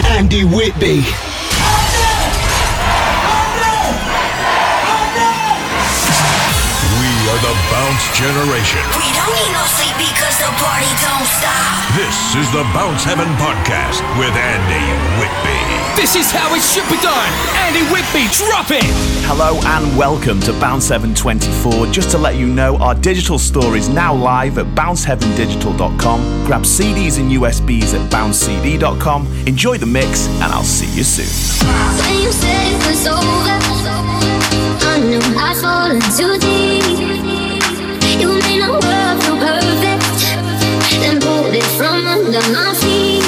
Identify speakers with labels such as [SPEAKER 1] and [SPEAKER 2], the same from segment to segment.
[SPEAKER 1] Andy Whitby.
[SPEAKER 2] We are the Bounce Generation.
[SPEAKER 3] We don't need no sleep because the party don't stop.
[SPEAKER 2] This is the Bounce Heaven Podcast with Andy Whitby.
[SPEAKER 4] This is how it should be done. Andy Whitby, drop it.
[SPEAKER 5] Hello and welcome to Bounce Heaven 24. Just to let you know, our digital store is now live at bounceheavendigital.com. Grab CDs and USBs at bouncecd.com. Enjoy the mix and I'll see you soon.
[SPEAKER 6] When you said it was over, I knew I'd fallen too deep. You made the world feel perfect, then pulled it from under my feet.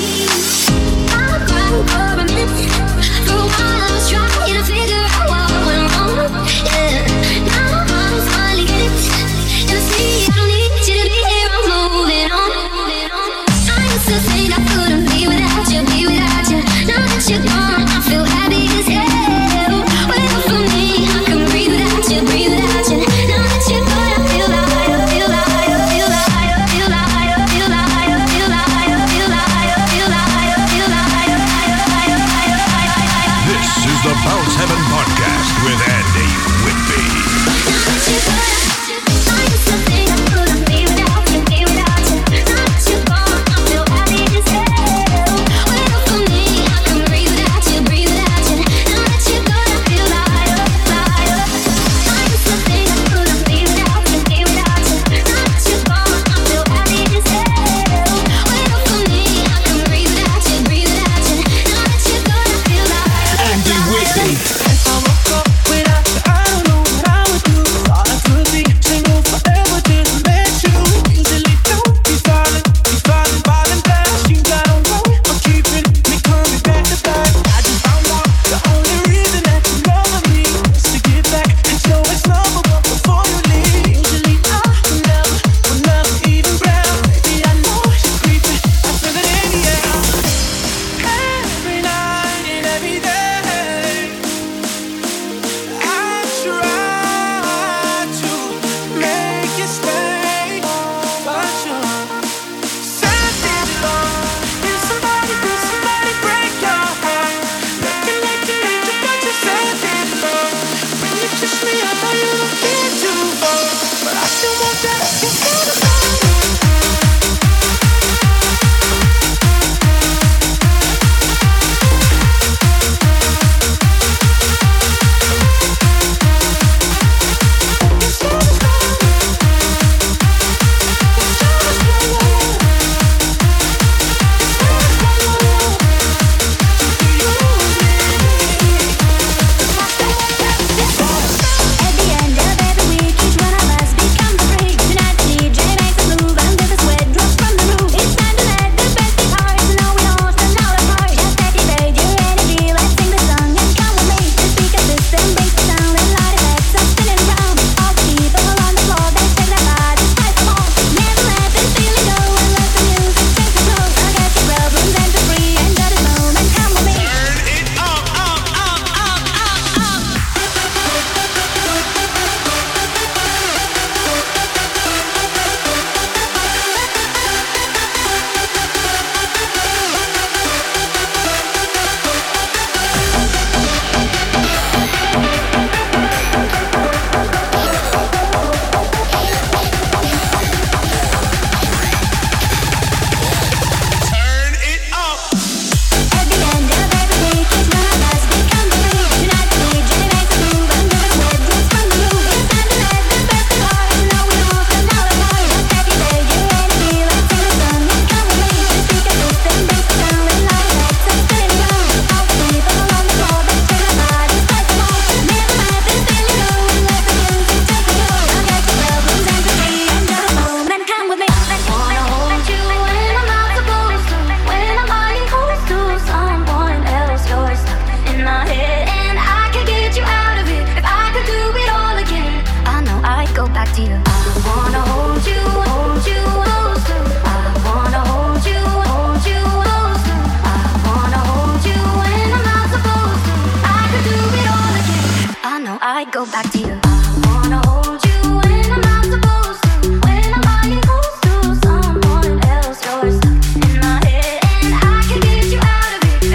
[SPEAKER 6] I cried for a minute, for a while I was trying to figure out what went wrong. Yeah, now I'm finally get it. You see, I don't need you to be here, I'm moving on. I used to think I couldn't be without you, be without you. Now that you're gone, I feel happy as hell. Wait for me, I can breathe without you, breathe without you. Now that you're gone, I feel lighter, feel lighter, feel lighter, feel lighter, feel lighter, feel lighter, feel lighter, feel lighter, feel lighter.
[SPEAKER 2] This is the Bounce Heaven Podcast with Andy Whitby.
[SPEAKER 6] Now that you're gone, I used to think I couldn't be without you, be without you. Now that you're gone, I feel happy as hell. Wait for me, I can breathe without you, breathe without you. Now that you're gone, I feel lighter, lighter. I used to think I couldn't be without you, be without you. Now that you're gone, I feel happy as hell. Wait for me, I can breathe without you, breathe without you. Now that you're gone, I feel lighter.
[SPEAKER 1] Andy Whitby.
[SPEAKER 7] If I woke up without you, I don't know what I would do. Thought I could be single forever, didn't let you. Usually don't be falling fast. You got a way of keeping me coming back to back. I just found out the only reason that you love me is to get back and show it's love, but before you leave, usually I would never even grab. Baby, I know you're creeping, I feel it in the air. Every night and every day, I try to make you stay, but you're sending love. Did somebody break your heart? Looking like an angel, but you're sending love. When you kiss me, I know you don't feel too far, but I still want that. You feel the fire.
[SPEAKER 6] At the end of every week, each one of us becomes a freak. Tonight the DJ makes us move under the sweat drops from the roof. It's time to let the best be hard. To know we all stand out apart. Just activate your energy, let's sing the song and come with me. The speaker system brings the sound and light effects are spinning round. All the people on the floor, they shake their bodies, fight them all. Never let this feeling go and let the music take control. Forget your problems and be free, enjoy this moment, come with me.
[SPEAKER 2] Turn it up, up, up, up, up, up. Turn it up.
[SPEAKER 6] At the end of every week, each one of us becomes a freak. Tonight the DJ makes us move under the sweat drops from the roof. It's time to let the best be hard. To know we all stand out apart. Just activate your energy, let's sing the song and come with me. The speaker system brings the sound and light effects are spinning round. All the people on the floor, they shake their bodies, fight them all. Never let this feeling go and let the music take control. Forget your problems and be free, enjoy the moment, come with me. Wanna hold you when I'm not supposed to, when I'm lying close to someone else. You're stuck in my head and I can get you out of it if I could do it all again. I know I'd go back to you. I wanna hold you close to. I wanna hold you close to. I wanna hold you when I'm not supposed to. I could do it all again. I know I'd go back to you. I wanna hold you when I'm not supposed to, when I'm lying close to someone else. You're stuck in my head and I can get you out of it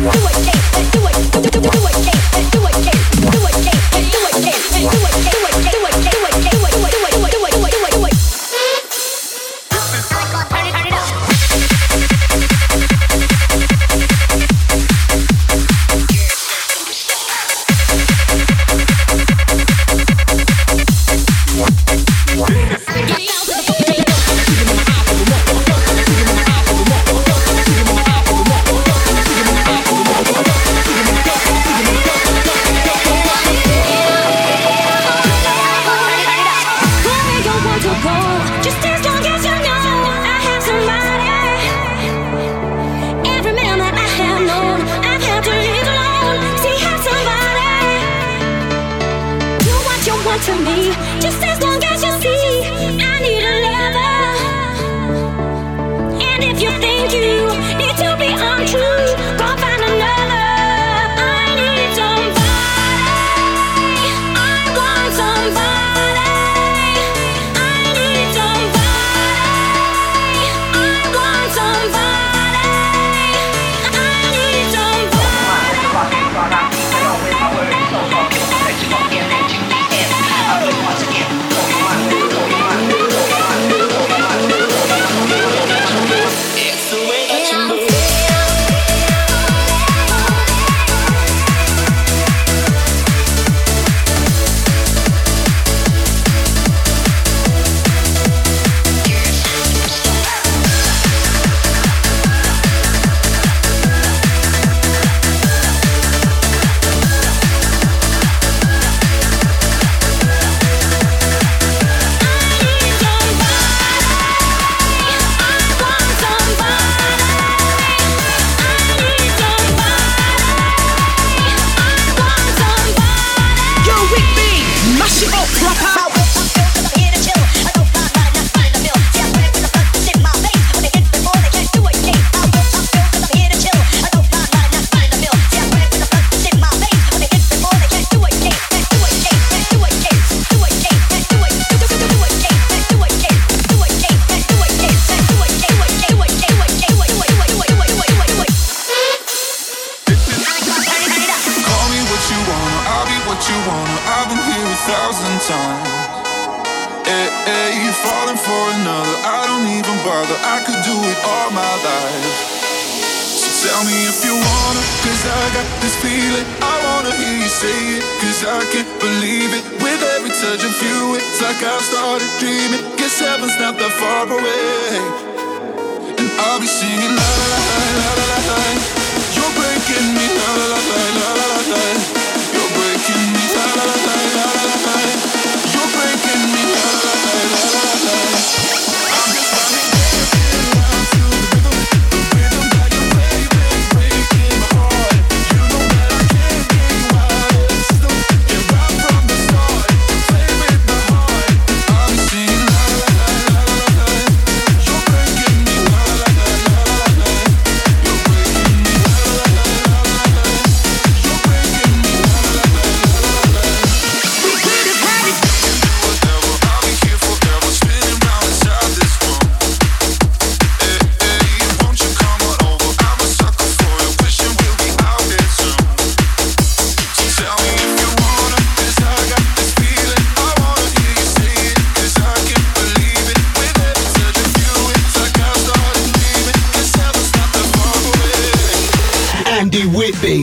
[SPEAKER 1] Andy Whitby.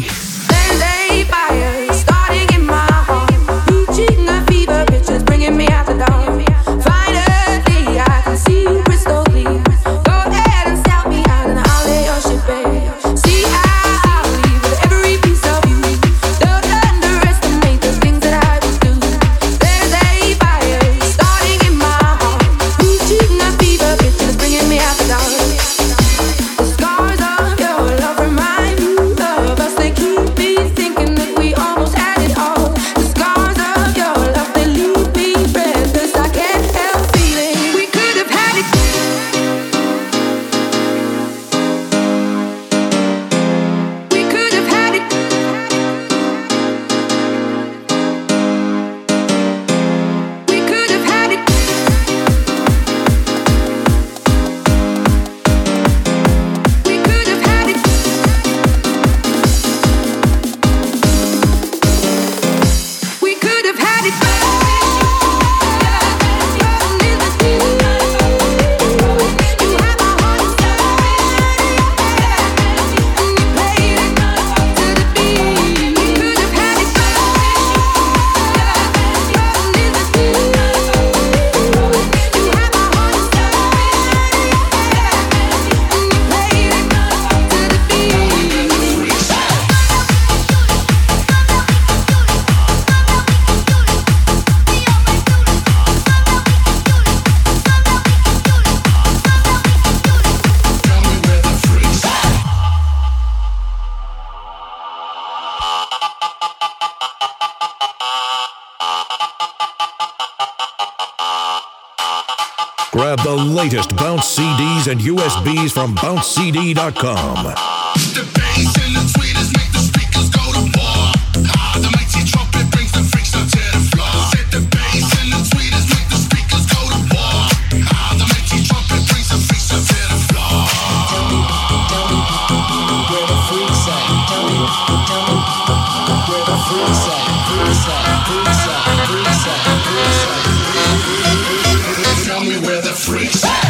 [SPEAKER 8] Late fire starting in my heart. Reaching a fever pitch is bringing me out the dark. Finally, I can see crystal clear. Go ahead and sell me out and I'll lay your shit bare. See, I'll leave with every piece of you. Don't underestimate the things that I will do. There's a fire starting in my heart. Reaching a fever pitch is bringing me out the dark. The scars of your love remind me of us. They keep me thinking that we almost had it all. The scars of your love, they leave me breathless. I can't
[SPEAKER 2] Grab the latest Bounce CDs and USBs from bouncecd.com.
[SPEAKER 9] The bass and the tweeters make the speakers go to war. The mighty trumpet brings the freaks up to the floor. Said the bass and the tweeters make the speakers go to war. The mighty trumpet brings the freaks up to the floor. Tell me where the freaks at. Tell me where the freaks at. Freaks at, freaks at, freaks at, freaks at. Tell me where the freaks at.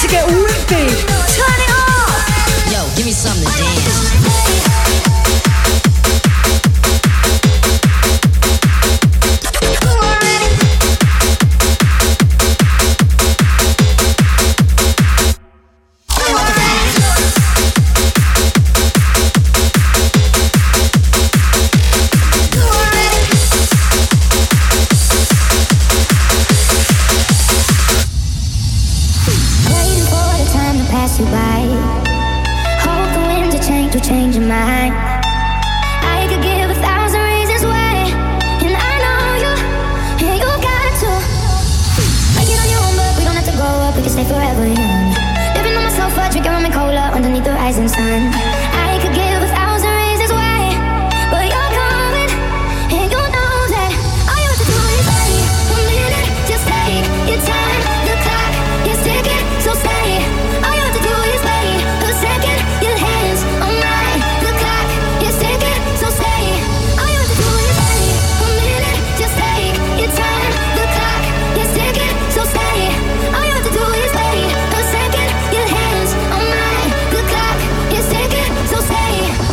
[SPEAKER 10] to get whippy.
[SPEAKER 3] Turn it up.
[SPEAKER 11] Yo, give me something to dance.
[SPEAKER 6] You by. Hope the winds of change will change your mind. I could give 1,000 reasons why, and I know you, and you got to. Make it on your own, but we don't have to grow up, we can stay forever young. Living on my sofa, drinking rum and cola underneath the rising sun. I could give 1,000 reasons why, but you're coming, and you know that all you have to do is wait 1 minute, just take your time. The clock is ticking, so stay. All you have to do is wait a second. Your hands on mine. The clock is ticking, so stay. All you have to do is wait 1 minute, just take your time. The clock is ticking, so stay. All you have to do is wait a second. Your hands on mine. The clock is ticking, so stay.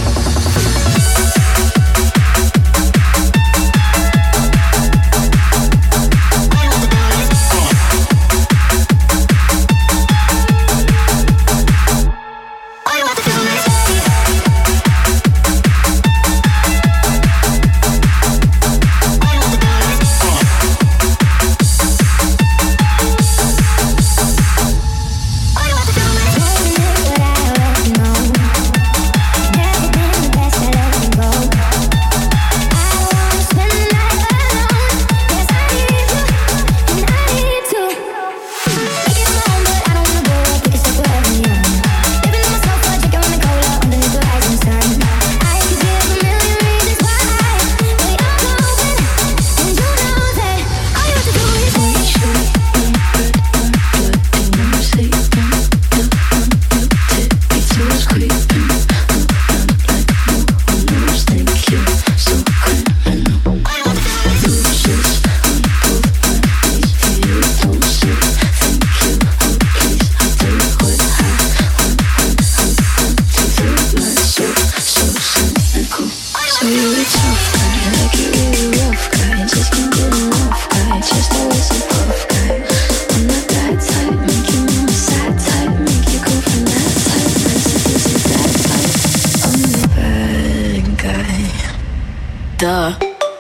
[SPEAKER 11] Duh.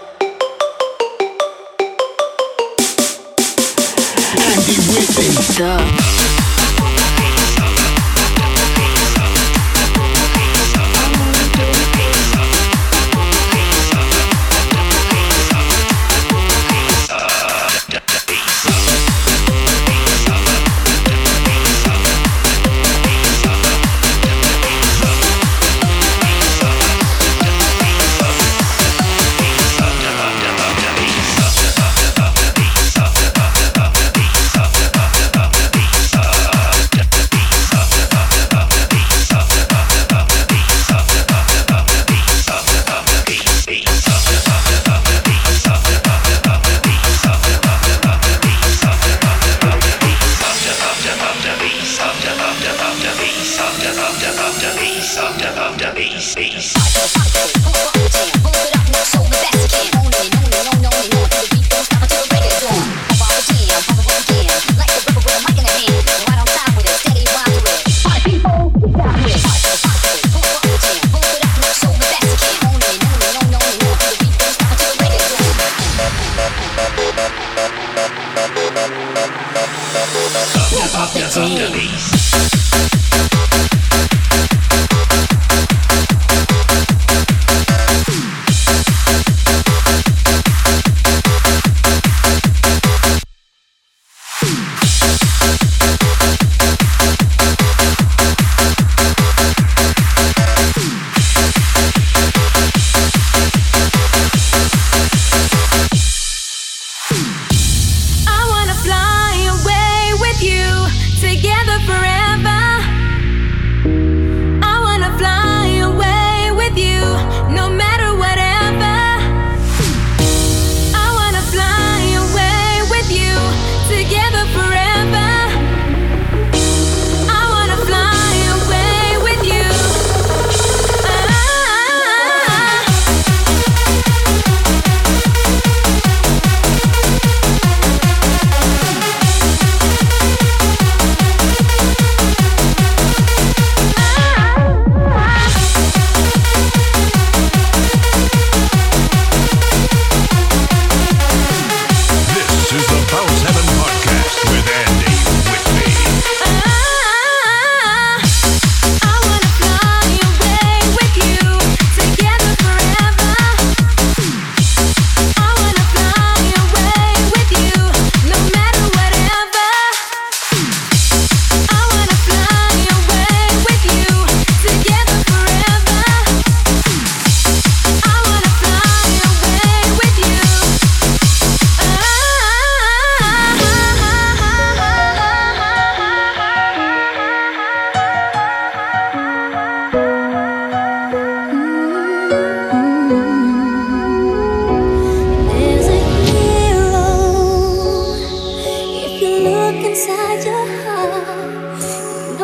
[SPEAKER 1] Andy Whitby.
[SPEAKER 11] Duh.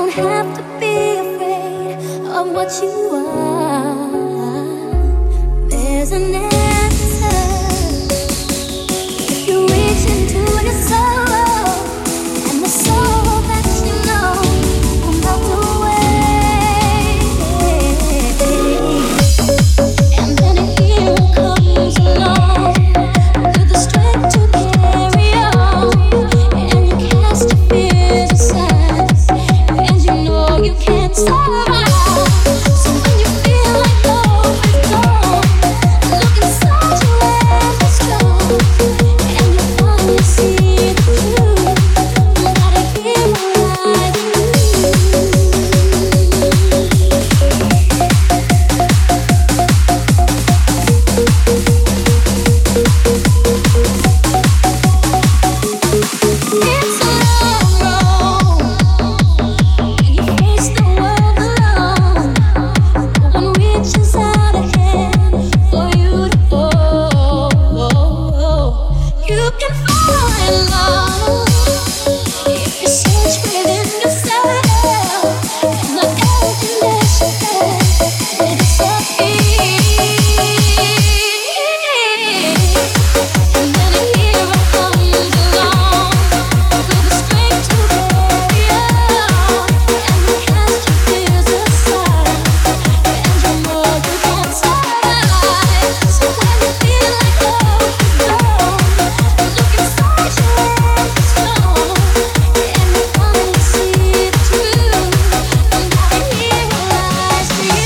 [SPEAKER 6] don't have to be afraid of what you are. There's an answer if you reach into your soul, and the soul that you know will melt away. And then a hero comes along with the strength to carry on, and you cast your fears aside, and you know you can't survive. So when you feel like hope is gone, look inside your eyes and strong, and you finally see the truth. That a hero lies in you. It's a long road, and you face the world alone. No one reaches out a hand for you to hold. You can find love if you search within yourself, and the emptiness you have will disappear. And then a hero comes along with the strength to carry on, and you cast your fears aside, and you know you can't survive. So when you feel like hope is gone, look inside your eyes and strong, and you finally see the truth. And that a hero lies for you.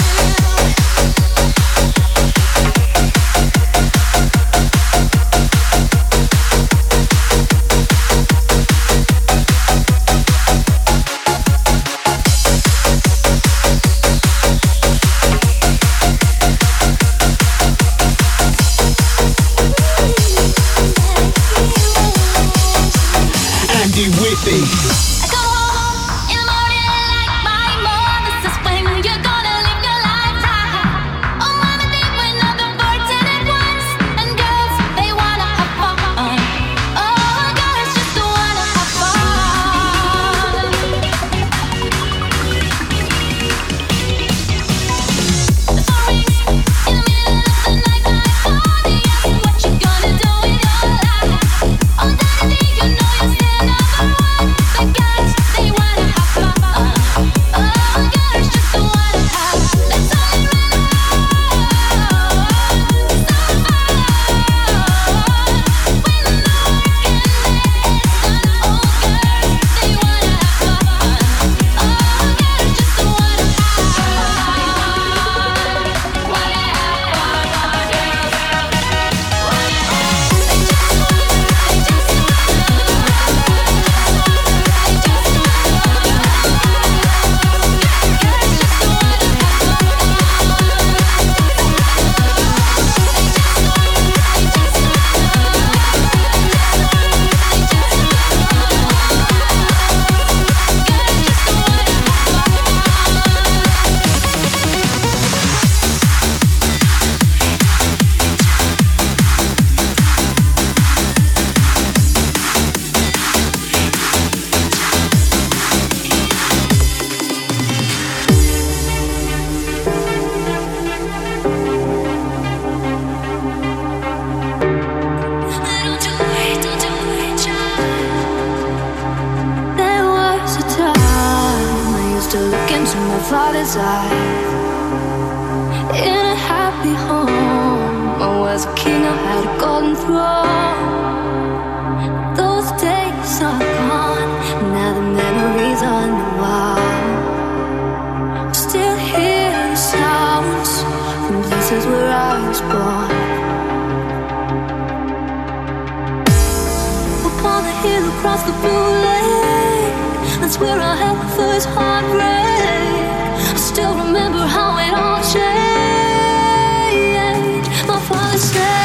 [SPEAKER 1] Andy Whitby.
[SPEAKER 6] I go home in the morning like my mom. This is when you're gonna live your life right. Oh, mama, think we're nothing for 10 at once. And girls, they wanna have fun. Oh, girls just wanna have fun. The phone rings in the middle of the night. They ask what you gonna do with your life. Oh, daddy, you know you're still number one. The guys, they wanna have fun. Oh, girls just wanna have. That's all they really want. So fun. When the work and it's done. Oh, girls, they wanna have fun. Oh, girls just wanna have. Wanna have fun. There was a time I used to look into my father's eyes. In a happy home, I was a king, I had a golden throne. Those days are gone, now the memories on the wall. Still hear the sounds from places where I was born. Upon the hill across the blue lake, that's where I had my first heartbreak. I still remember how it all changed. My father said,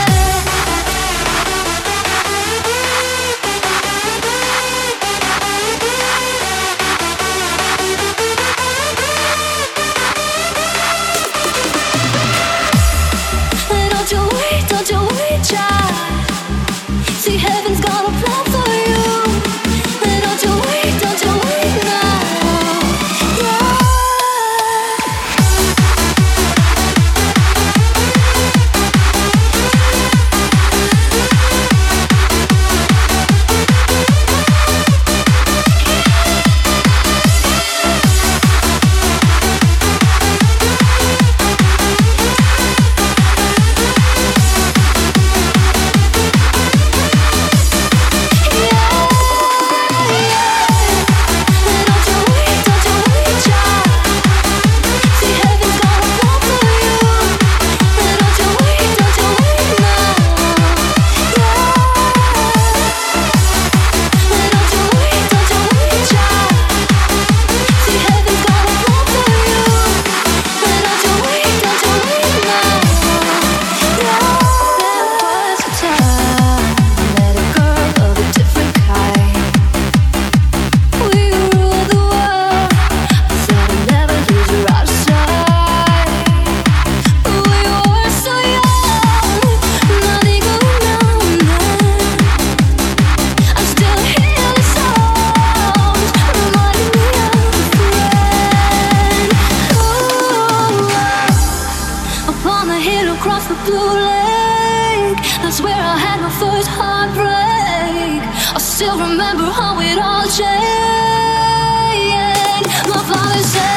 [SPEAKER 6] don't you wait, child. See, heaven's got a plan for you. Don't you wait now. still remember how it all changed. My father said,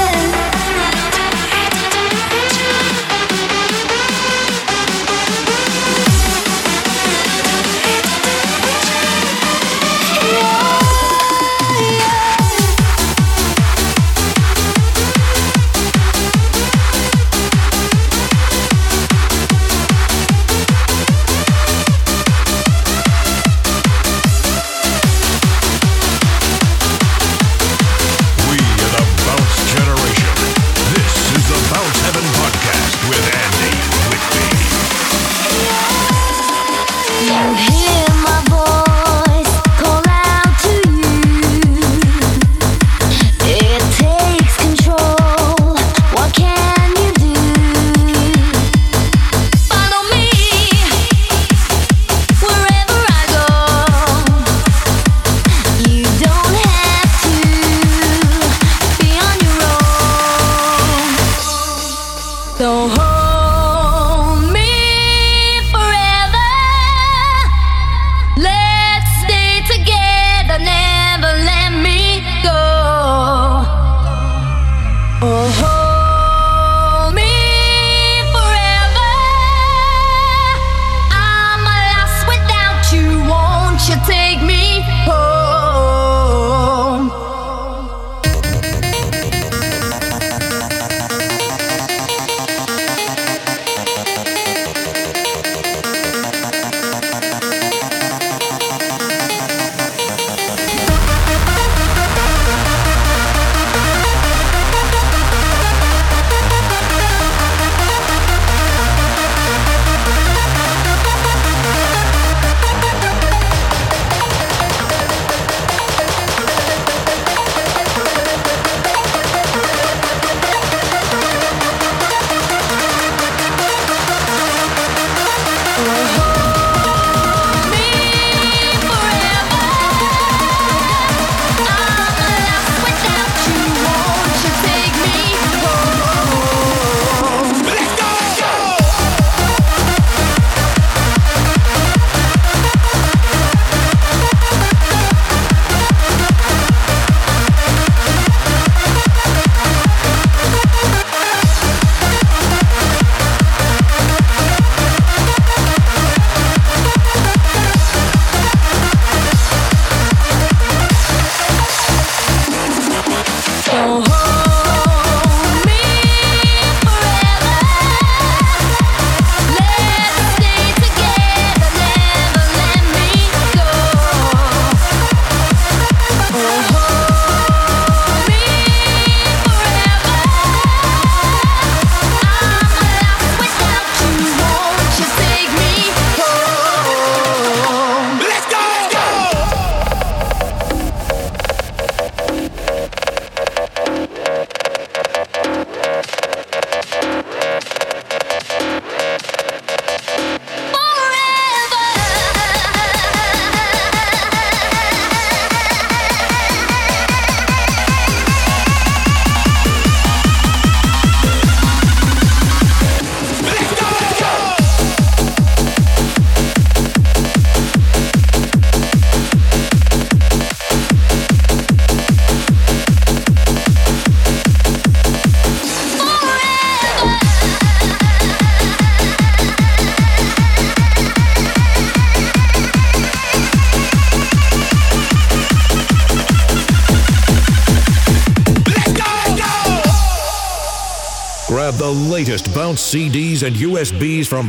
[SPEAKER 2] Grab the latest Bounce CDs and USBs from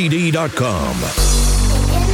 [SPEAKER 2] BounceCD.com.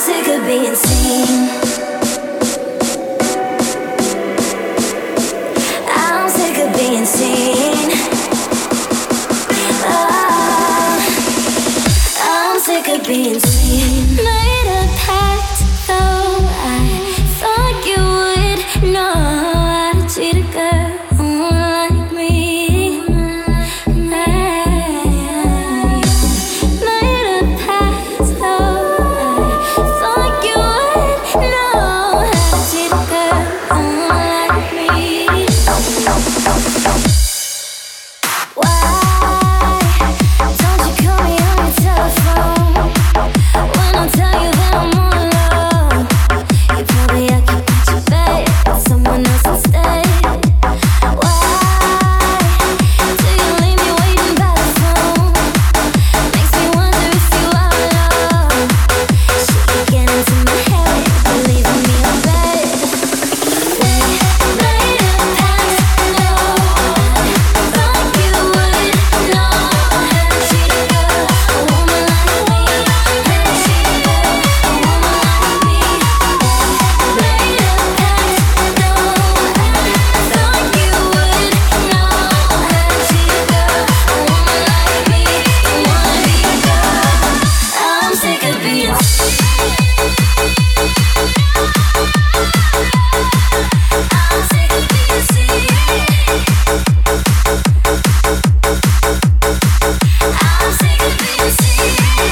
[SPEAKER 6] sick of being seen. I'm sick of being seen. I'm sick of being seen. Made a pact, though I thought you would know how to treat a girl like me. Made a pact, though I thought you would know how to treat a girl like me. Why don't you call me on your telephone when I tell you that I'm all alone? You probably occupied your bed with someone else instead. Why do you leave me waiting by the phone? Makes me wonder if you are alone. Shit, you get into my head, you're leaving me on bed. We made a pact, no, I thought you would know how to treat a girl, a woman like me. How to treat a girl, a woman like me. Made a pact, no, I thought you would know how to treat a girl, a woman like me. Don't wanna be a girl. I'm sick of being seen. I'm sick of being seen. I'm sick of being seen.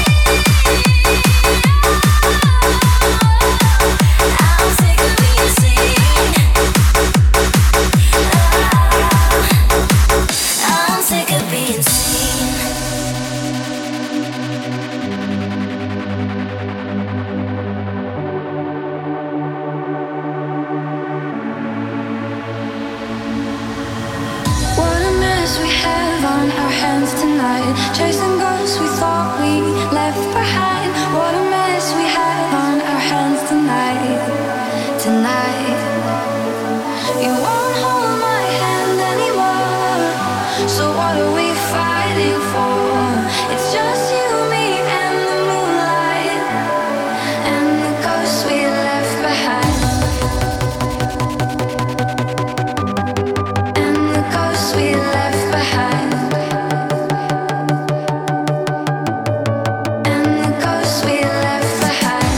[SPEAKER 6] I'm sick of being seen. I'm sick of being seen.
[SPEAKER 8] What a mess we have on our hands tonight. Chasing ghosts we thought we left behind. What a mess we have on our hands tonight. Tonight. You won't hold my hand anymore. So what are we fighting for? It's just you, me, and the moonlight. And the ghosts we left behind. And the ghosts we left behind. And the ghosts we left behind.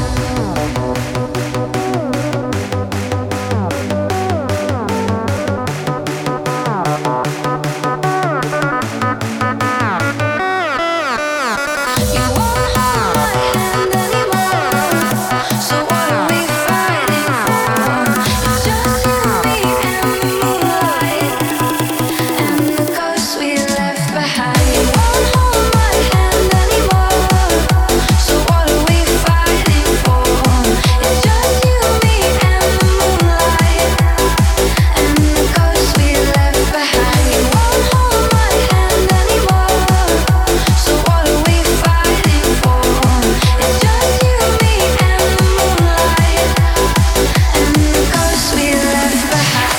[SPEAKER 8] You won't hold my hand anymore. So what are we fighting for? It's just you, me, and the moonlight. And the ghosts we left behind. You won't hold my hand anymore. So what are we fighting for? It's just you, me, and the moonlight. And the ghosts we left behind. You won't hold my hand anymore. So what are we fighting for? It's just you, me, and the moonlight. And the ghosts we left behind.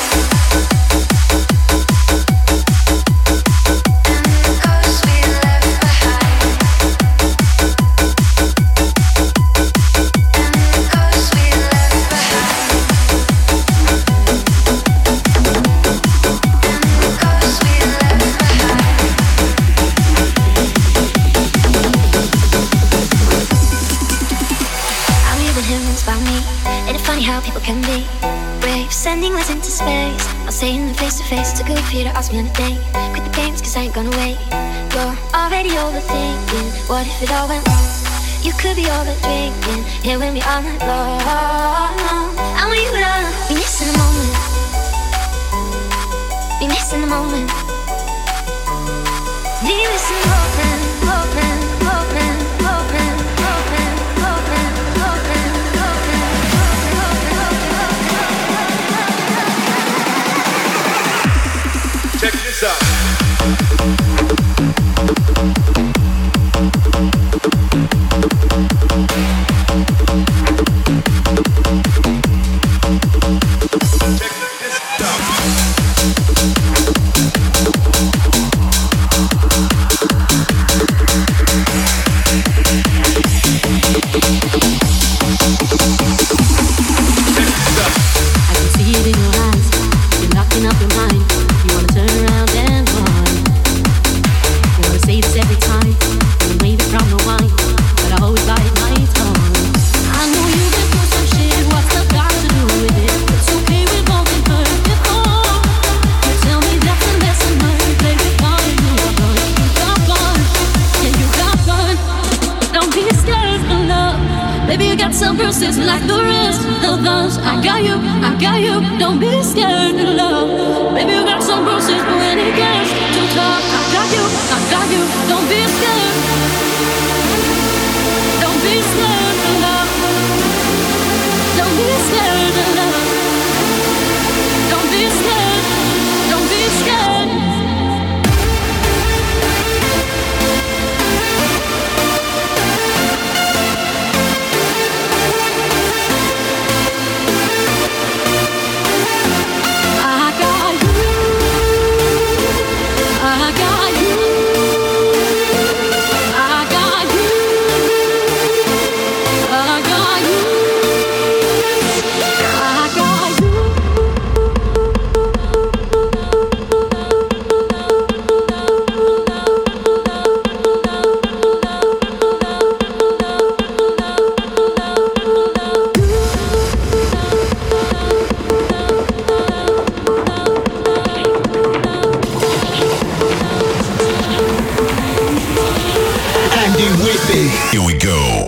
[SPEAKER 6] I'm leaving humans by me. Ain't it funny how people can be brave, sending us into space? I'll say them face to face. Too good for you to ask me on a date. Quit the games, cause I ain't gonna wait. You're already overthinking. What if it all went wrong? You could be over drinking, here with me all night long. And when you run, we missing the moment. We missing the moment. We missing the moment. Moment, moment, moment, moment, moment, moment, moment.
[SPEAKER 2] Check this out. Check this out.
[SPEAKER 6] Baby, you got some bruises like the rest of us. I got you, don't be scared of love. Baby, you got some bruises, but when it gets too tough, I got you, don't be scared. Don't be scared of love. Don't be scared of love. Don't be scared, don't be scared.
[SPEAKER 2] Here we go.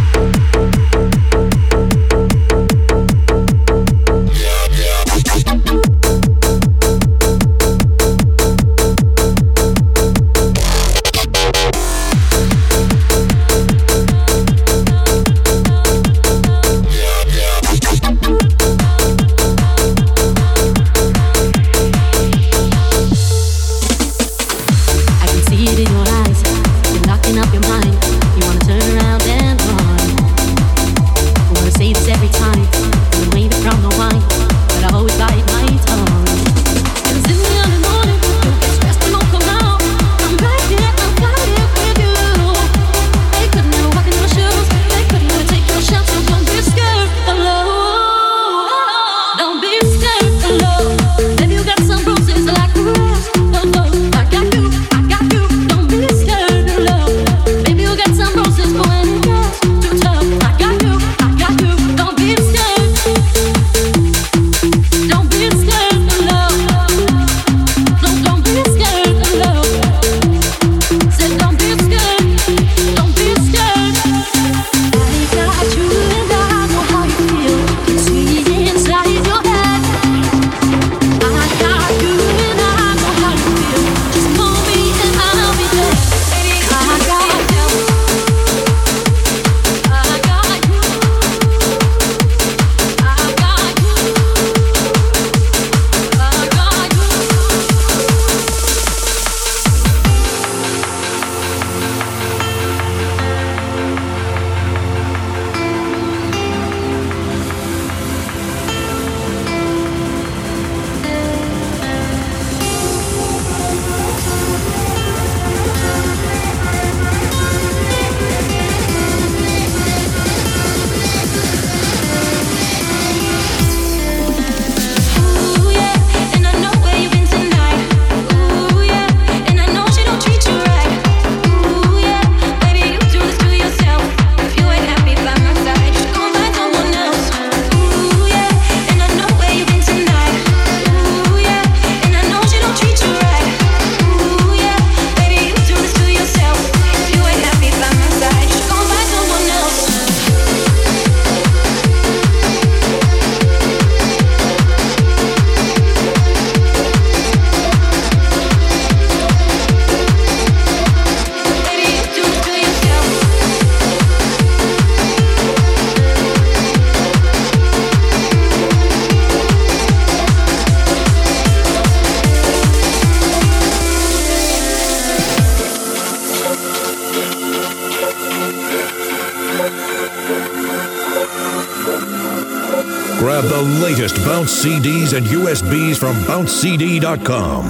[SPEAKER 2] Grab the latest Bounce CDs and USBs from bouncecd.com.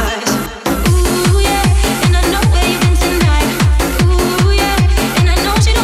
[SPEAKER 6] Ooh yeah, and I know where you've been tonight. Ooh yeah, and I know she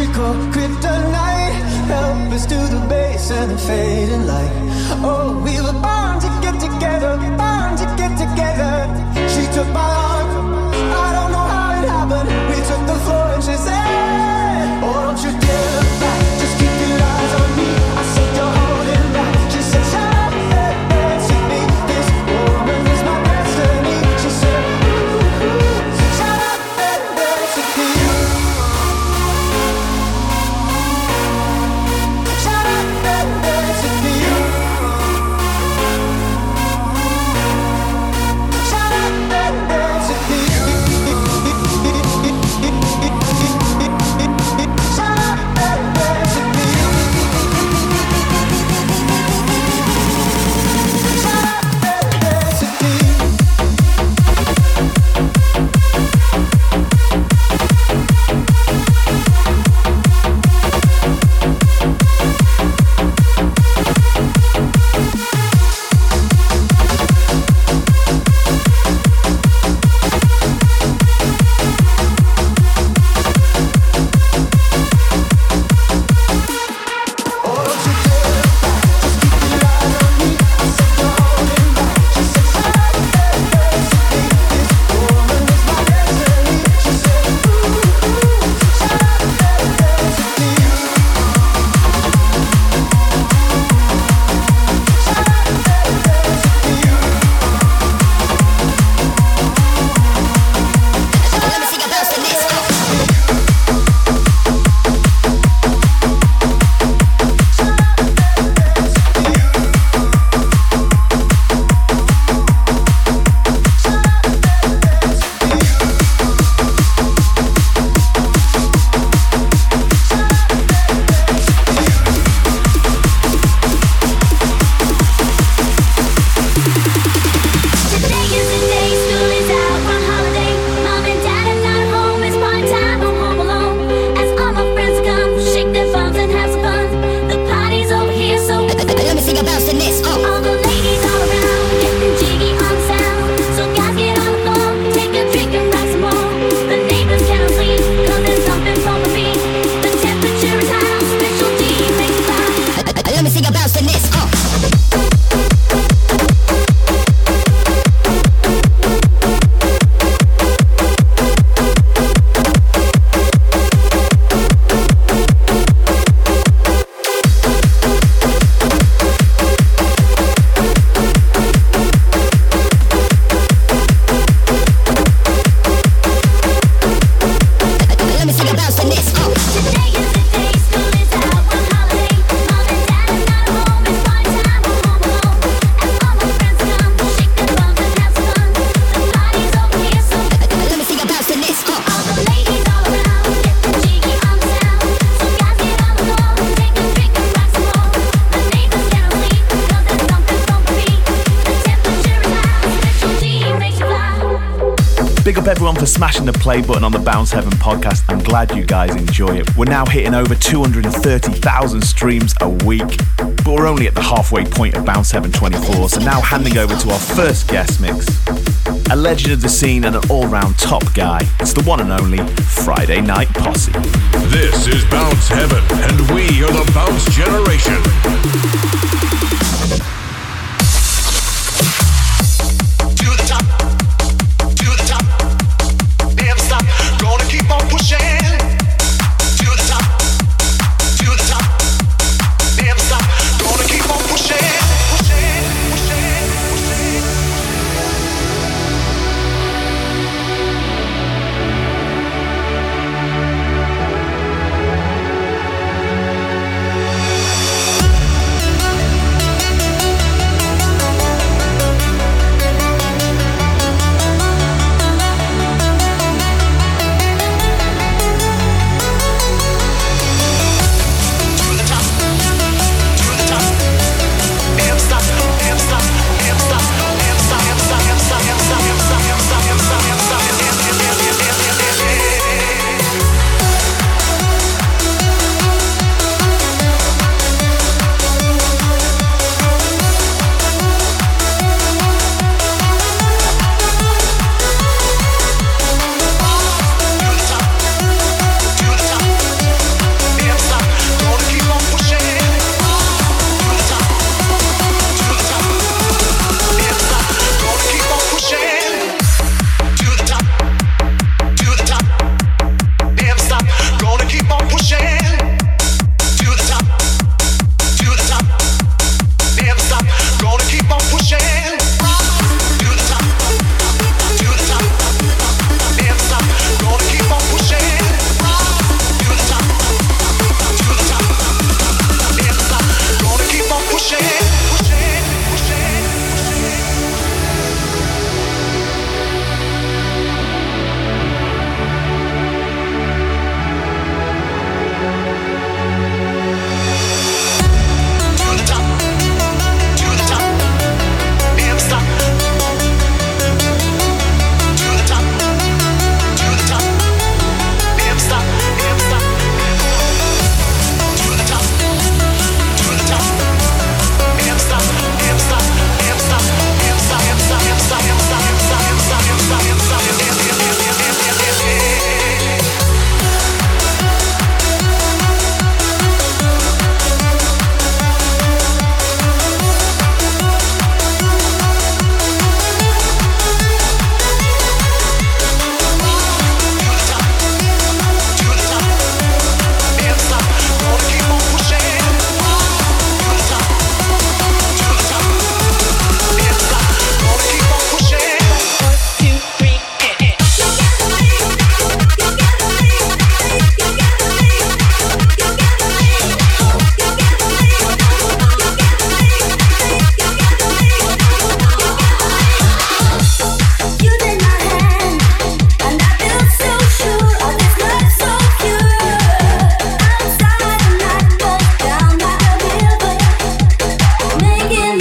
[SPEAKER 7] call kryptonite. Help us to the base and the fading light. Oh, we were born to get together, born to get together. She took my arm, I don't know how it happened. We took the floor and she said, oh, don't you dare look back, just keep your eyes on me. I said, you're holding back. She said, shut up and dance with me. This woman is my destiny. She said, ooh, shut up and dance with me. Shut up and dance with me. Shut up and dance with me. Shut up and dance with me. Shut up and dance with me.
[SPEAKER 5] Big up everyone for smashing the play button on the Bounce Heaven podcast. I'm glad you guys enjoy it. We're now hitting over 230,000 streams a week, but we're only at the halfway point of Bounce Heaven 24, so now handing over to our first guest mix. A legend of the scene and an all-round top guy. It's the one and only Friday Night Posse.
[SPEAKER 2] This is Bounce Heaven, and we are the Bounce Generation.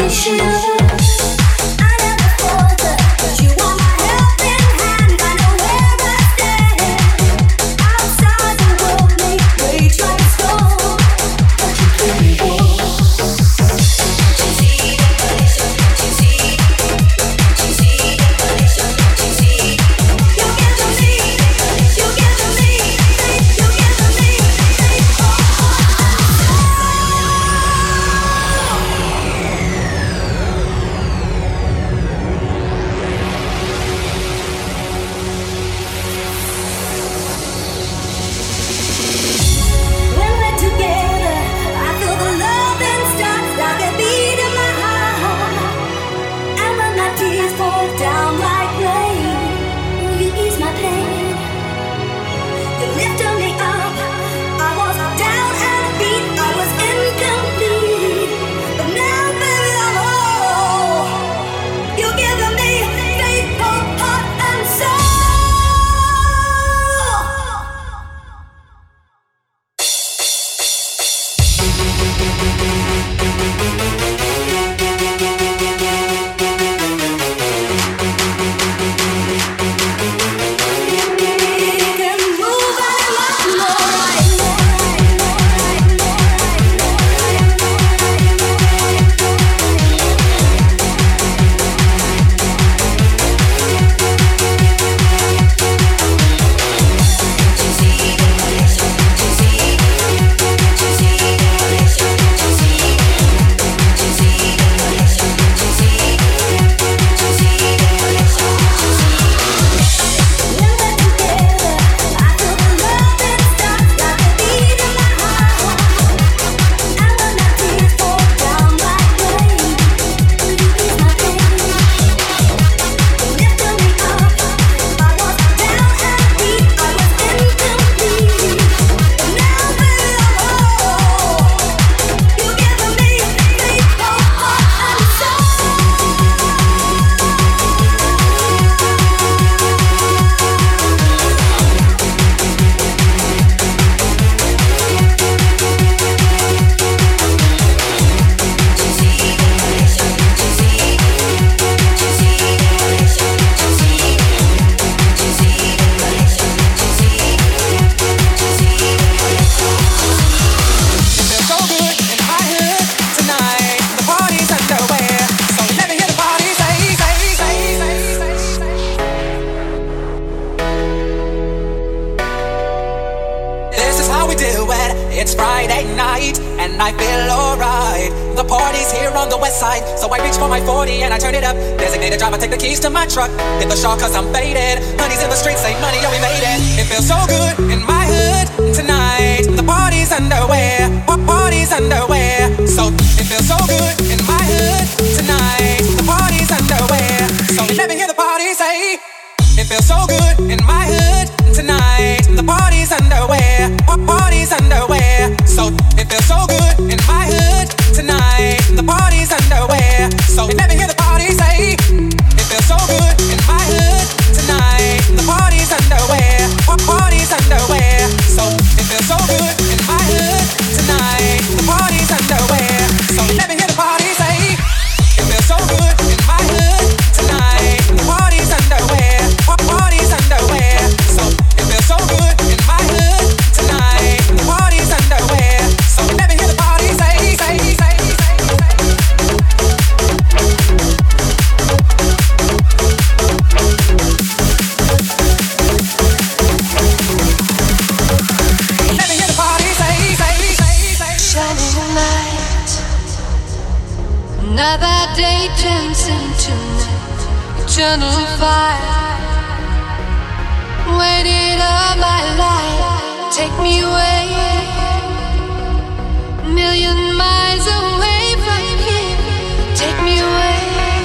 [SPEAKER 10] It's Friday night and I feel alright. The party's here on the west side, so I reach for my 40 and I turn it up. Designated driver, take the keys to my truck. Hit the shop cause I'm faded. Honey's in the streets, say money, oh we made it. It feels so good in my hood tonight. The party's underway, party's underway. So it feels so good in my hood tonight. The party's underway. So let me hear the party say. It feels so good in my hood tonight. The party's underway, party's underway. So it feels so good in my hood tonight. The party's underway. So let me hear the party say. It feels so good in my hood tonight. The party's underway, party's underway. So it feels so good in my hood tonight. The party's underway. So let me hear the party say. It feels so good in my hood tonight. The party's underway, party's underway. So it feels so good in my hood tonight. The party's underway. So let me hear the party say, say, say, say. Let me hear the party say, say, say, say.
[SPEAKER 12] Shining light. Another day turns into night. Eternal fire. Waited all my life. Take me away. A million miles away from here. Take me away.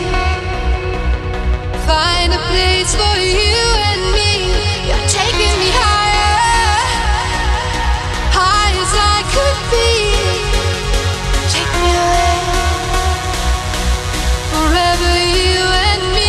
[SPEAKER 12] Find a place for you and me. You're taking me higher. High as I could be. Take me away. Forever you and me.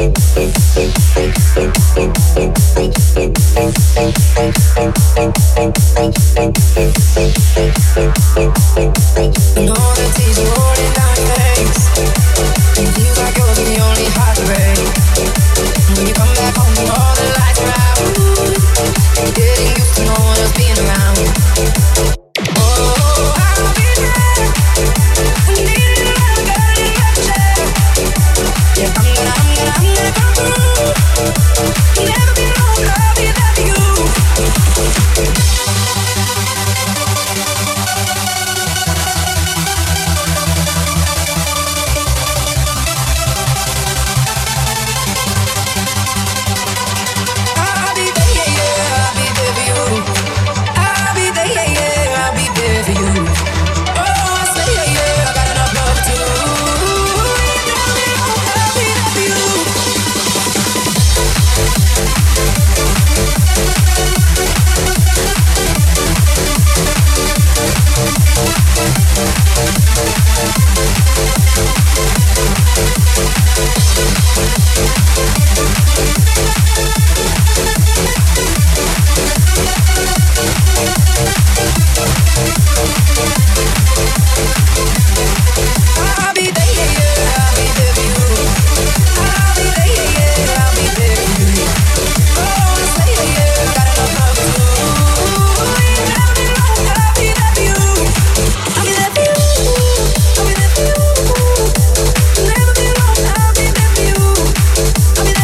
[SPEAKER 8] I'll be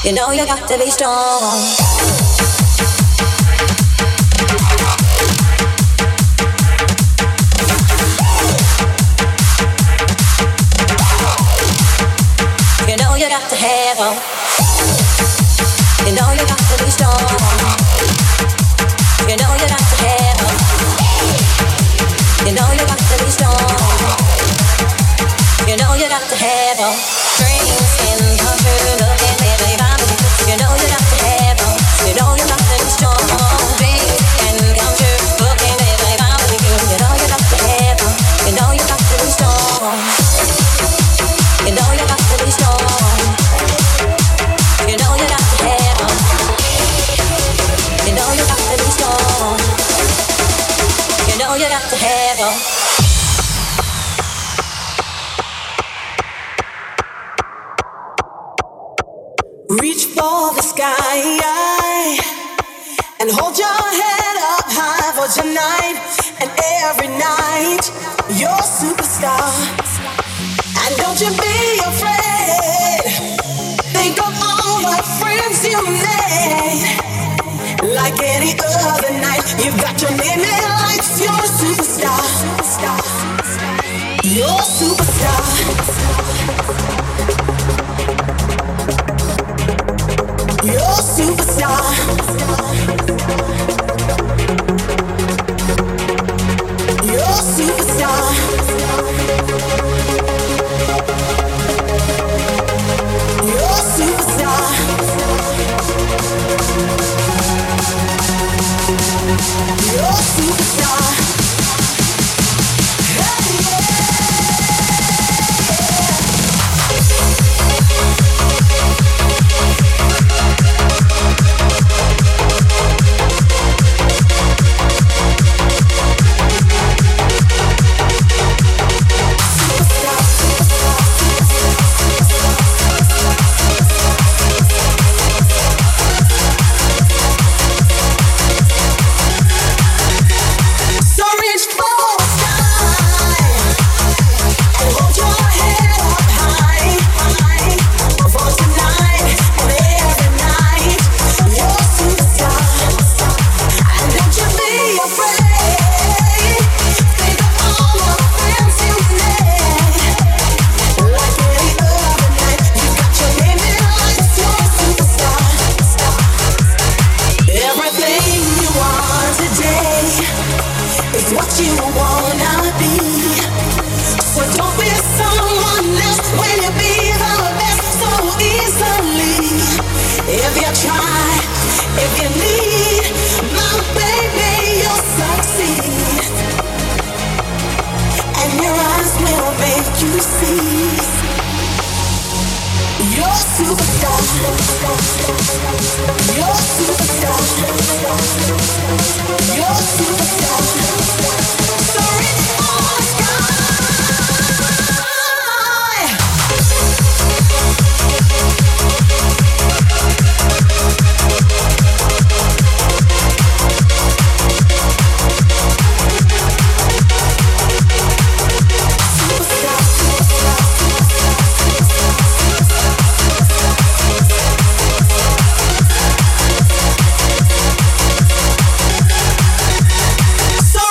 [SPEAKER 6] You know you got to be strong. You know you got to have 'em. You know you got to be strong. You know you got to have 'em. You know you got to be strong. You know you got to have 'em. Dreams can come true, looking baby, you know you got to have 'em. You know you got to be strong. Dreams can come true, looking baby, you know you got to have 'em. You know you got to be strong. You know you got to be strong. You know you got to have 'em. You know you got to be strong. You know you got to have 'em.
[SPEAKER 7] Reach for the sky and hold your head up high for tonight and every night. You're a superstar, and don't you be afraid. Think of all the friends you made. Like any other night, you've got your name in lights. You're a superstar. You're a superstar. You're a superstar. You're a superstar. You're a superstar. You're a superstar.
[SPEAKER 6] So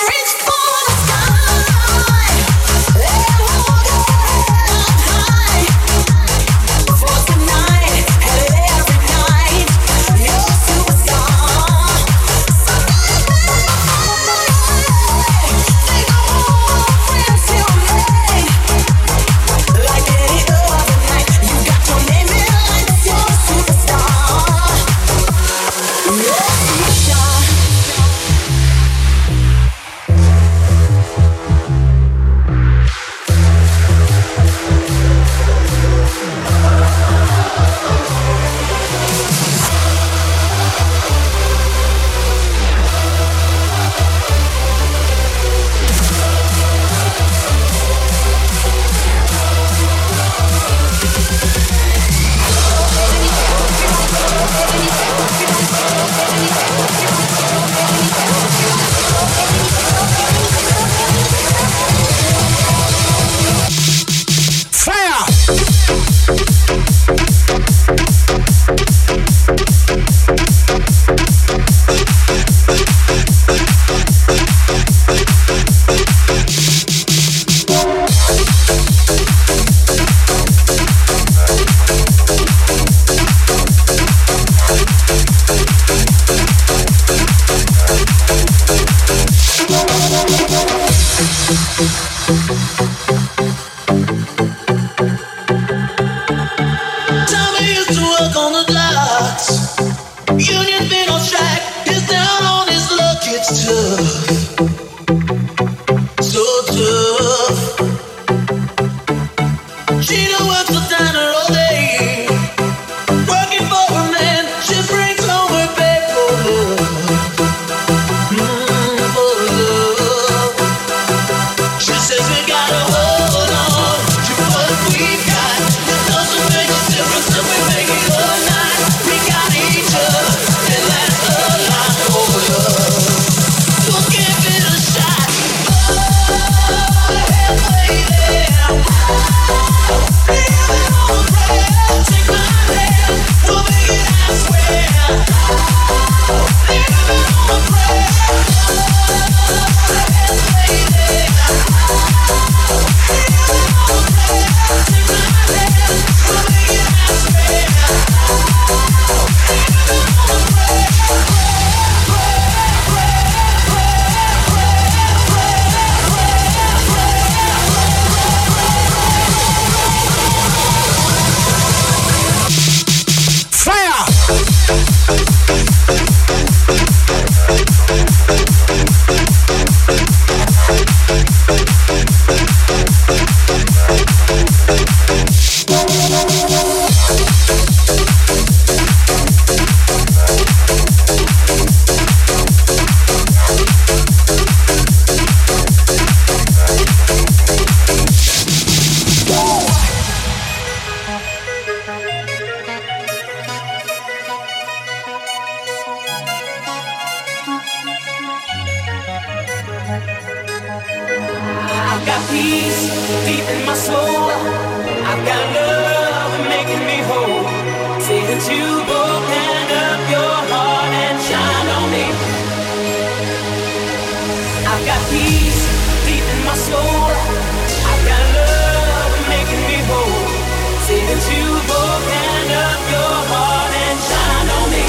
[SPEAKER 7] I've got peace deep in my soul. I've got love making me whole. Say that you open up your heart and shine on me. I've got peace deep in my soul. I've got love making me whole. Say that you open up your heart and shine on me.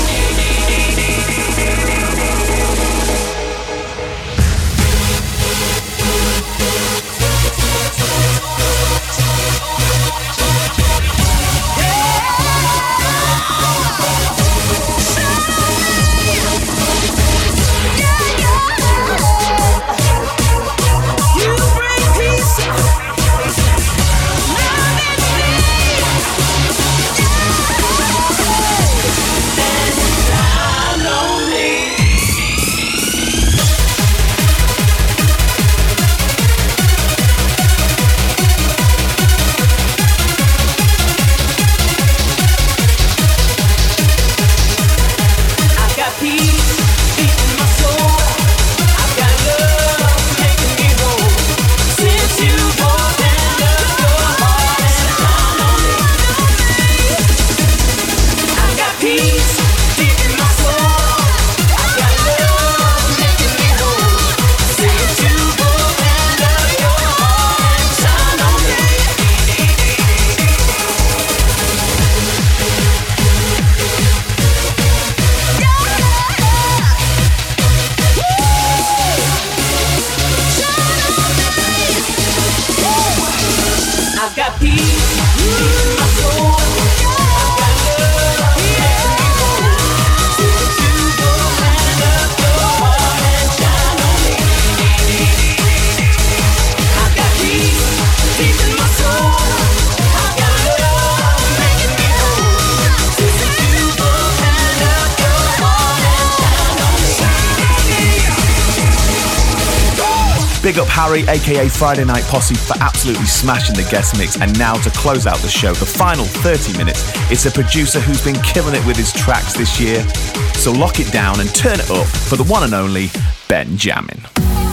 [SPEAKER 5] Big up Harry, aka Friday Night Posse, for absolutely smashing the guest mix. And now to close out the show, the final 30 minutes, it's a producer who's been killing it with his tracks this year. So lock it down and turn it up for the one and only Benjamin.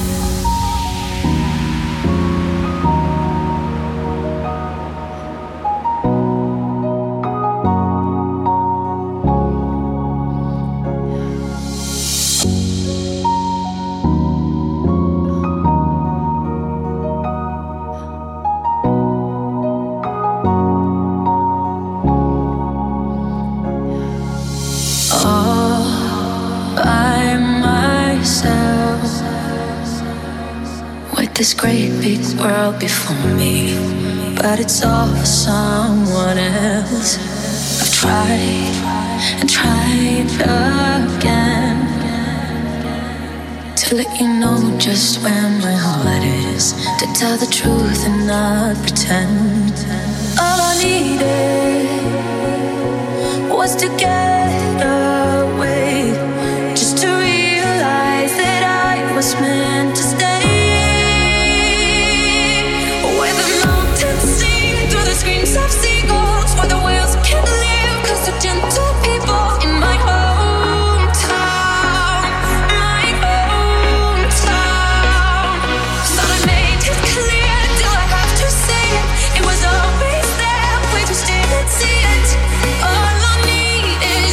[SPEAKER 11] This great big world before me, but it's all for someone else. I've tried and tried again to let you know just where my heart is, to tell the truth and not pretend. All I needed was to get away, just to realize that I was meant to stay. Screams of seagulls, where the whales can't live, 'cause the gentle people in my hometown, thought I made it clear, till I have to say it, it was always there, we just didn't see it. All I need is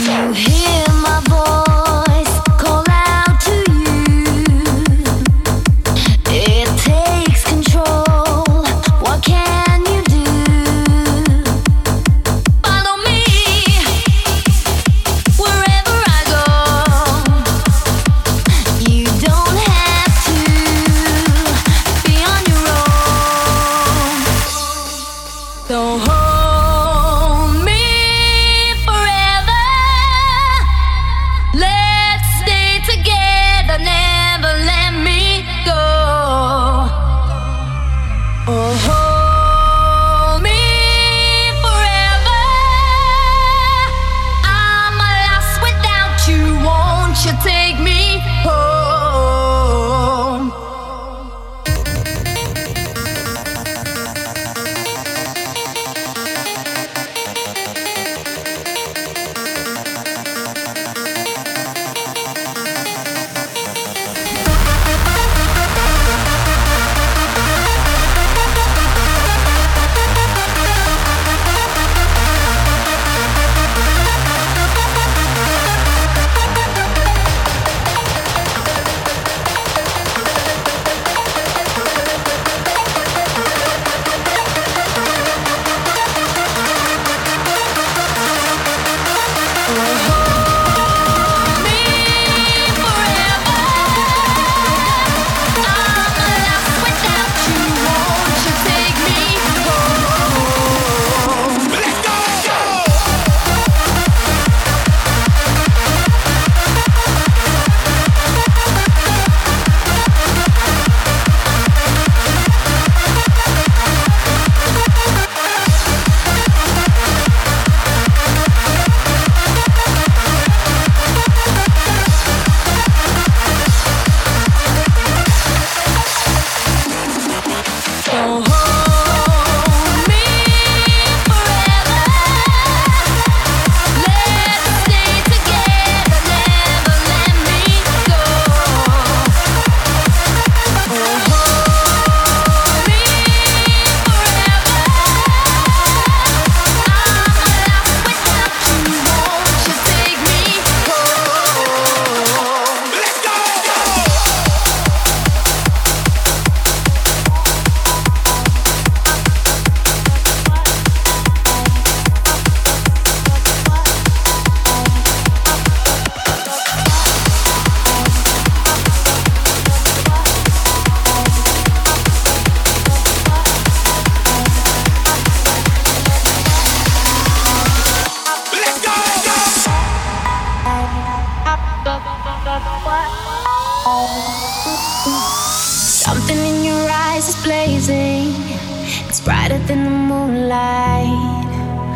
[SPEAKER 6] Something in your eyes is blazing. It's brighter than the moonlight.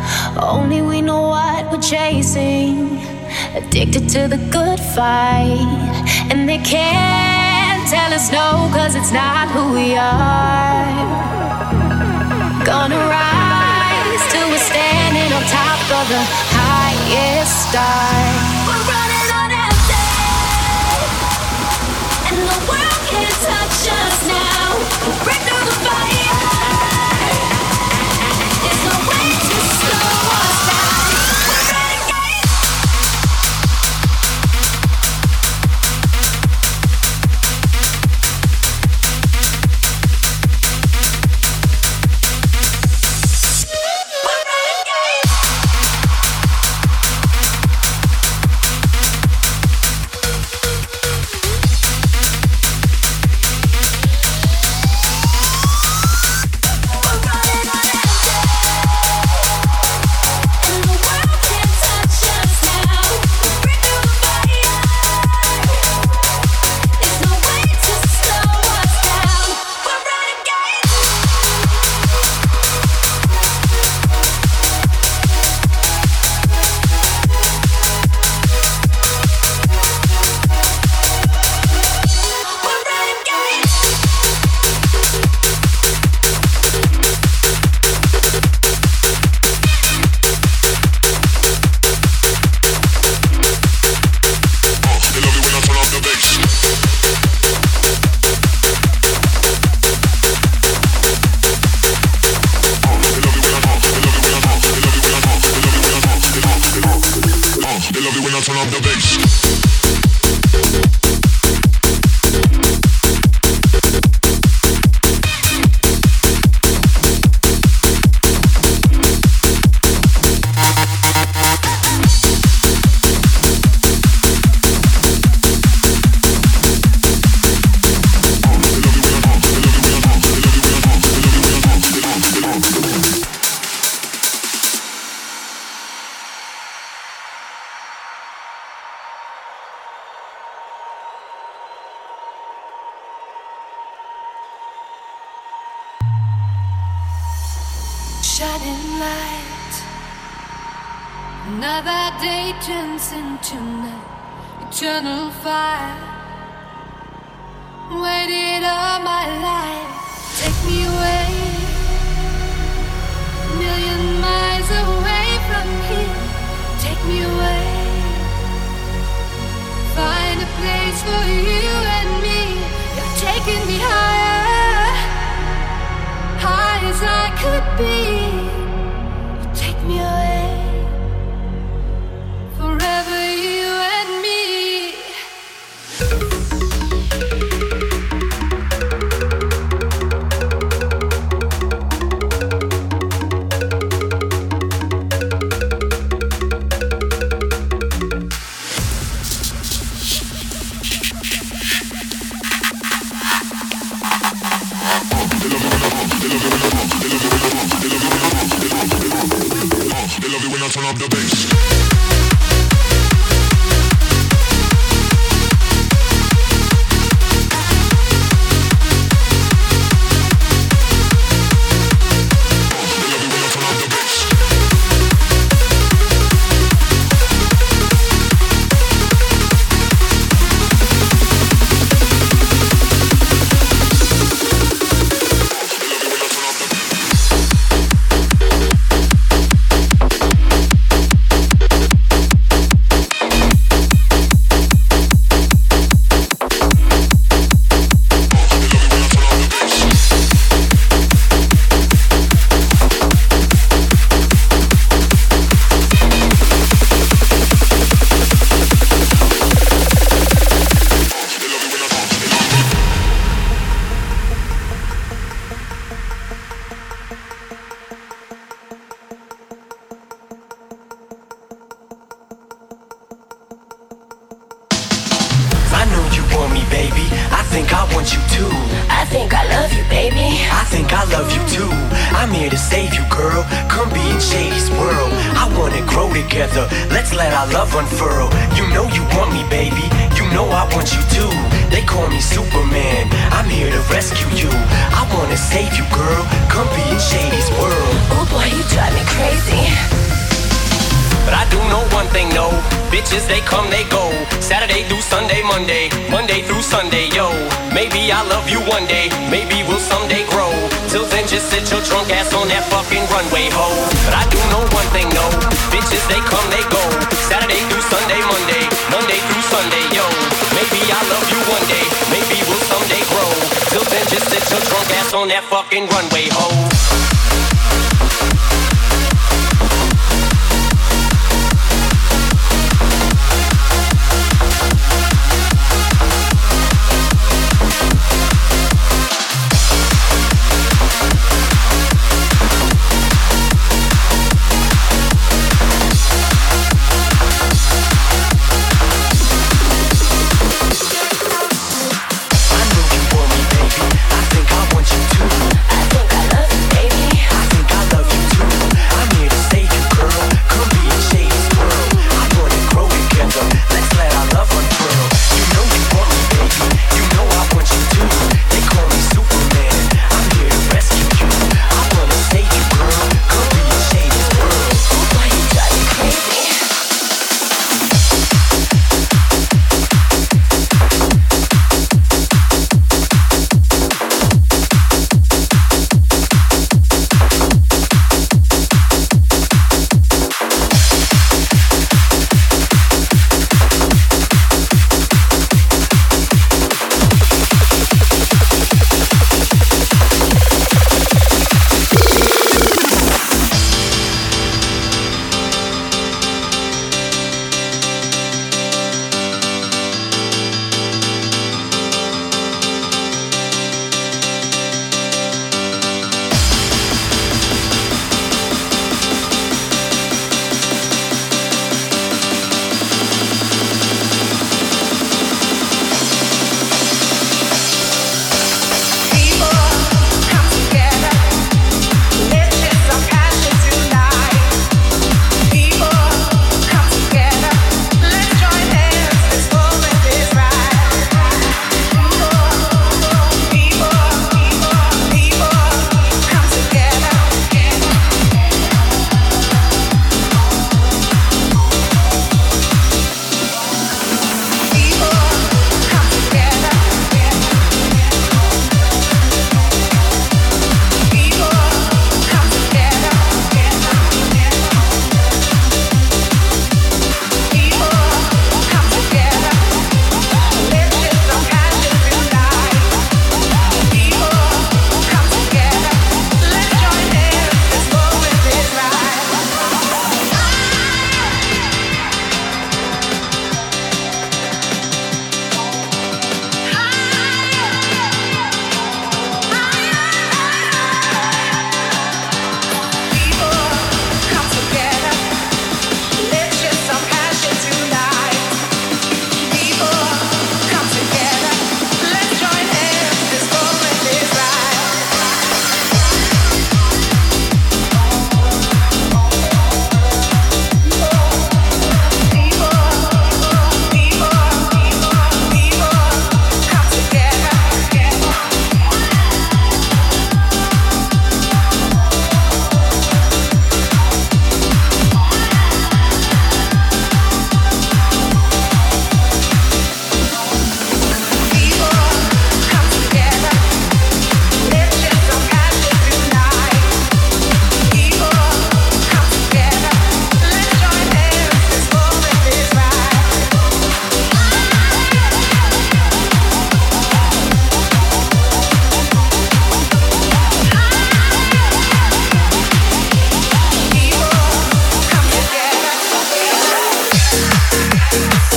[SPEAKER 6] Only we know what we're chasing. Addicted to the good fight. And they can't tell us no, 'cause it's not who we are. Gonna rise till we're standing on top of the highest star. We're running on empty, and the world can't touch us now. We'll break through the fire. There's no way to slow us down. We're renegades.
[SPEAKER 9] love it when I turn up the bass.
[SPEAKER 12] Shining light, another day turns into night. Eternal fire, waited all my life. Take me away, a million miles away from here. Take me away, find a place for you and me. You're taking me higher, high as I could be. Take me away, forever you and me.
[SPEAKER 9] They love it when I turn up the bass.
[SPEAKER 13] On that fucking runway, ho.
[SPEAKER 3] I know you want me, baby. I think I want you too. I think I love you.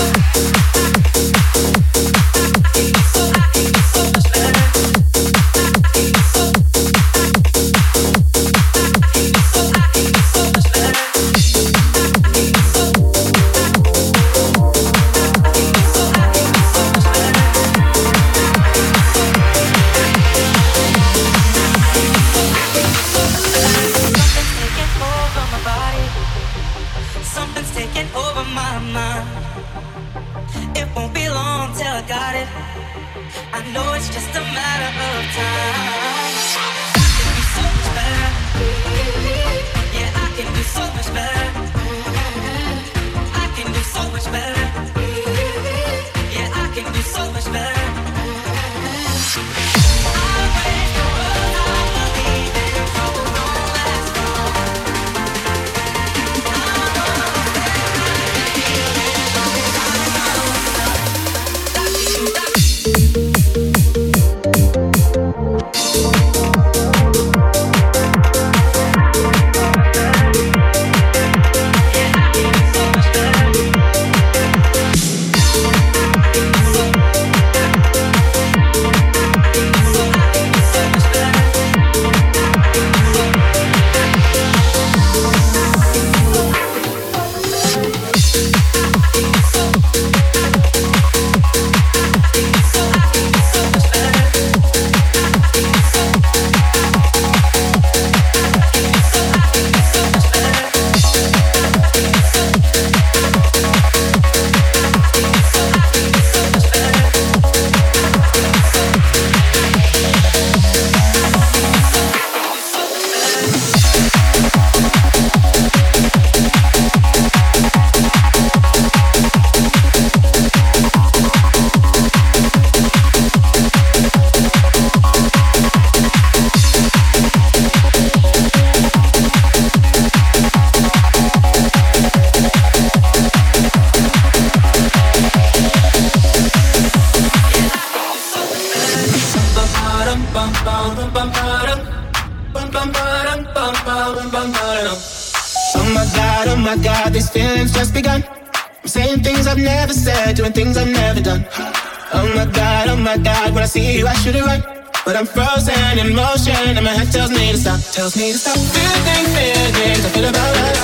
[SPEAKER 14] Oh my God, these feelings just begun. I'm saying things I've never said, doing things I've never done. Oh my God, when I see you I should have run. But I'm frozen in motion and my head tells me to stop. Tells me to stop. Feelings I feel about us.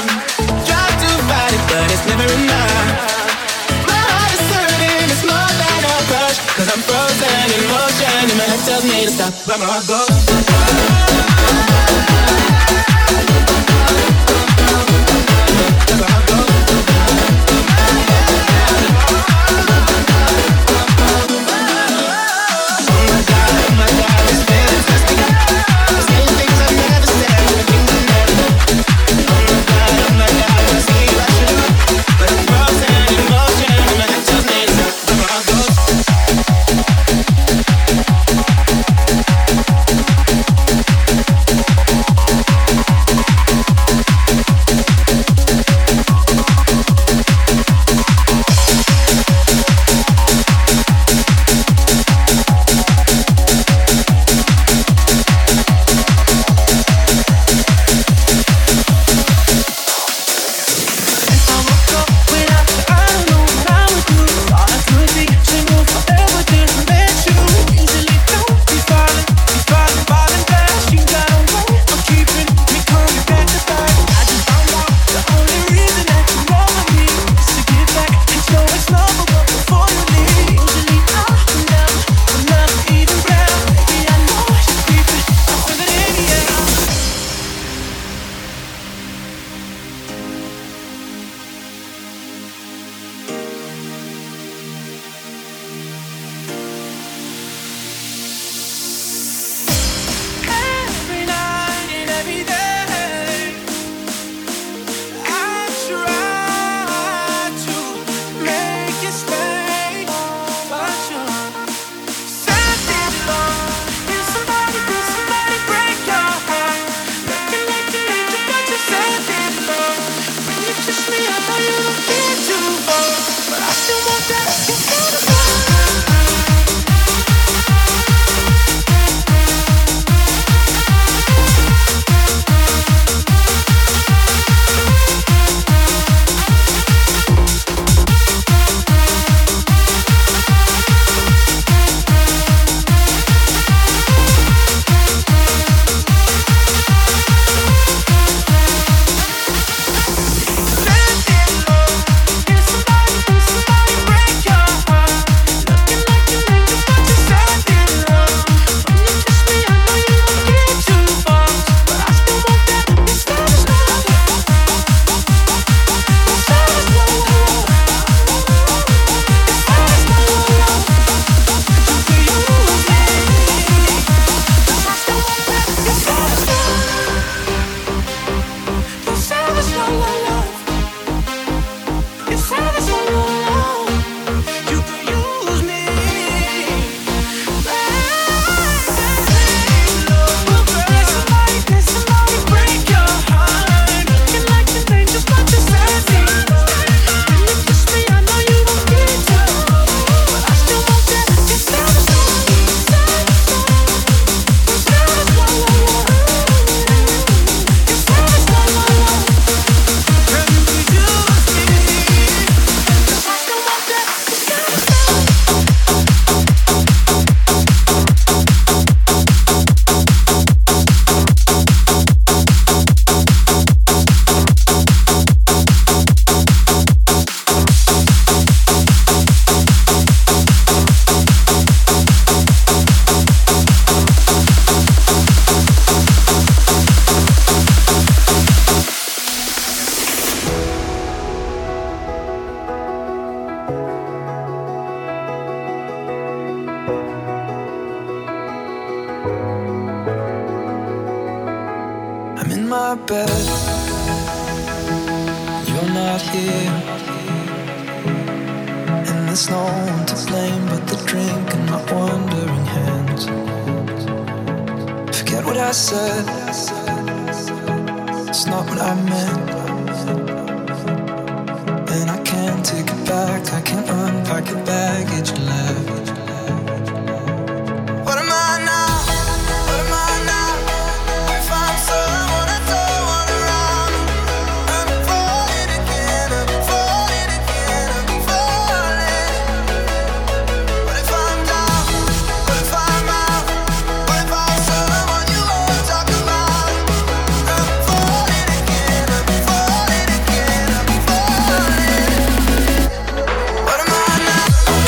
[SPEAKER 14] Try to fight it, but it's never enough. My heart is hurting, it's more than a crush. Cause I'm frozen in motion and my head tells me to stop. Where my heart goes.
[SPEAKER 15] here. And there's no one to blame but the drink and my wandering hands. Forget what I said, it's not what I meant. And I can't take it back, I can't unpack the baggage you left. What am I now? What am I now? If I'm someone I don't want around, I'm falling again, I'm falling again, I'm falling. What if I'm down? What if I'm out? What if I'm someone you won't talk about? I'm falling again, I'm falling again, I'm falling. What am I now?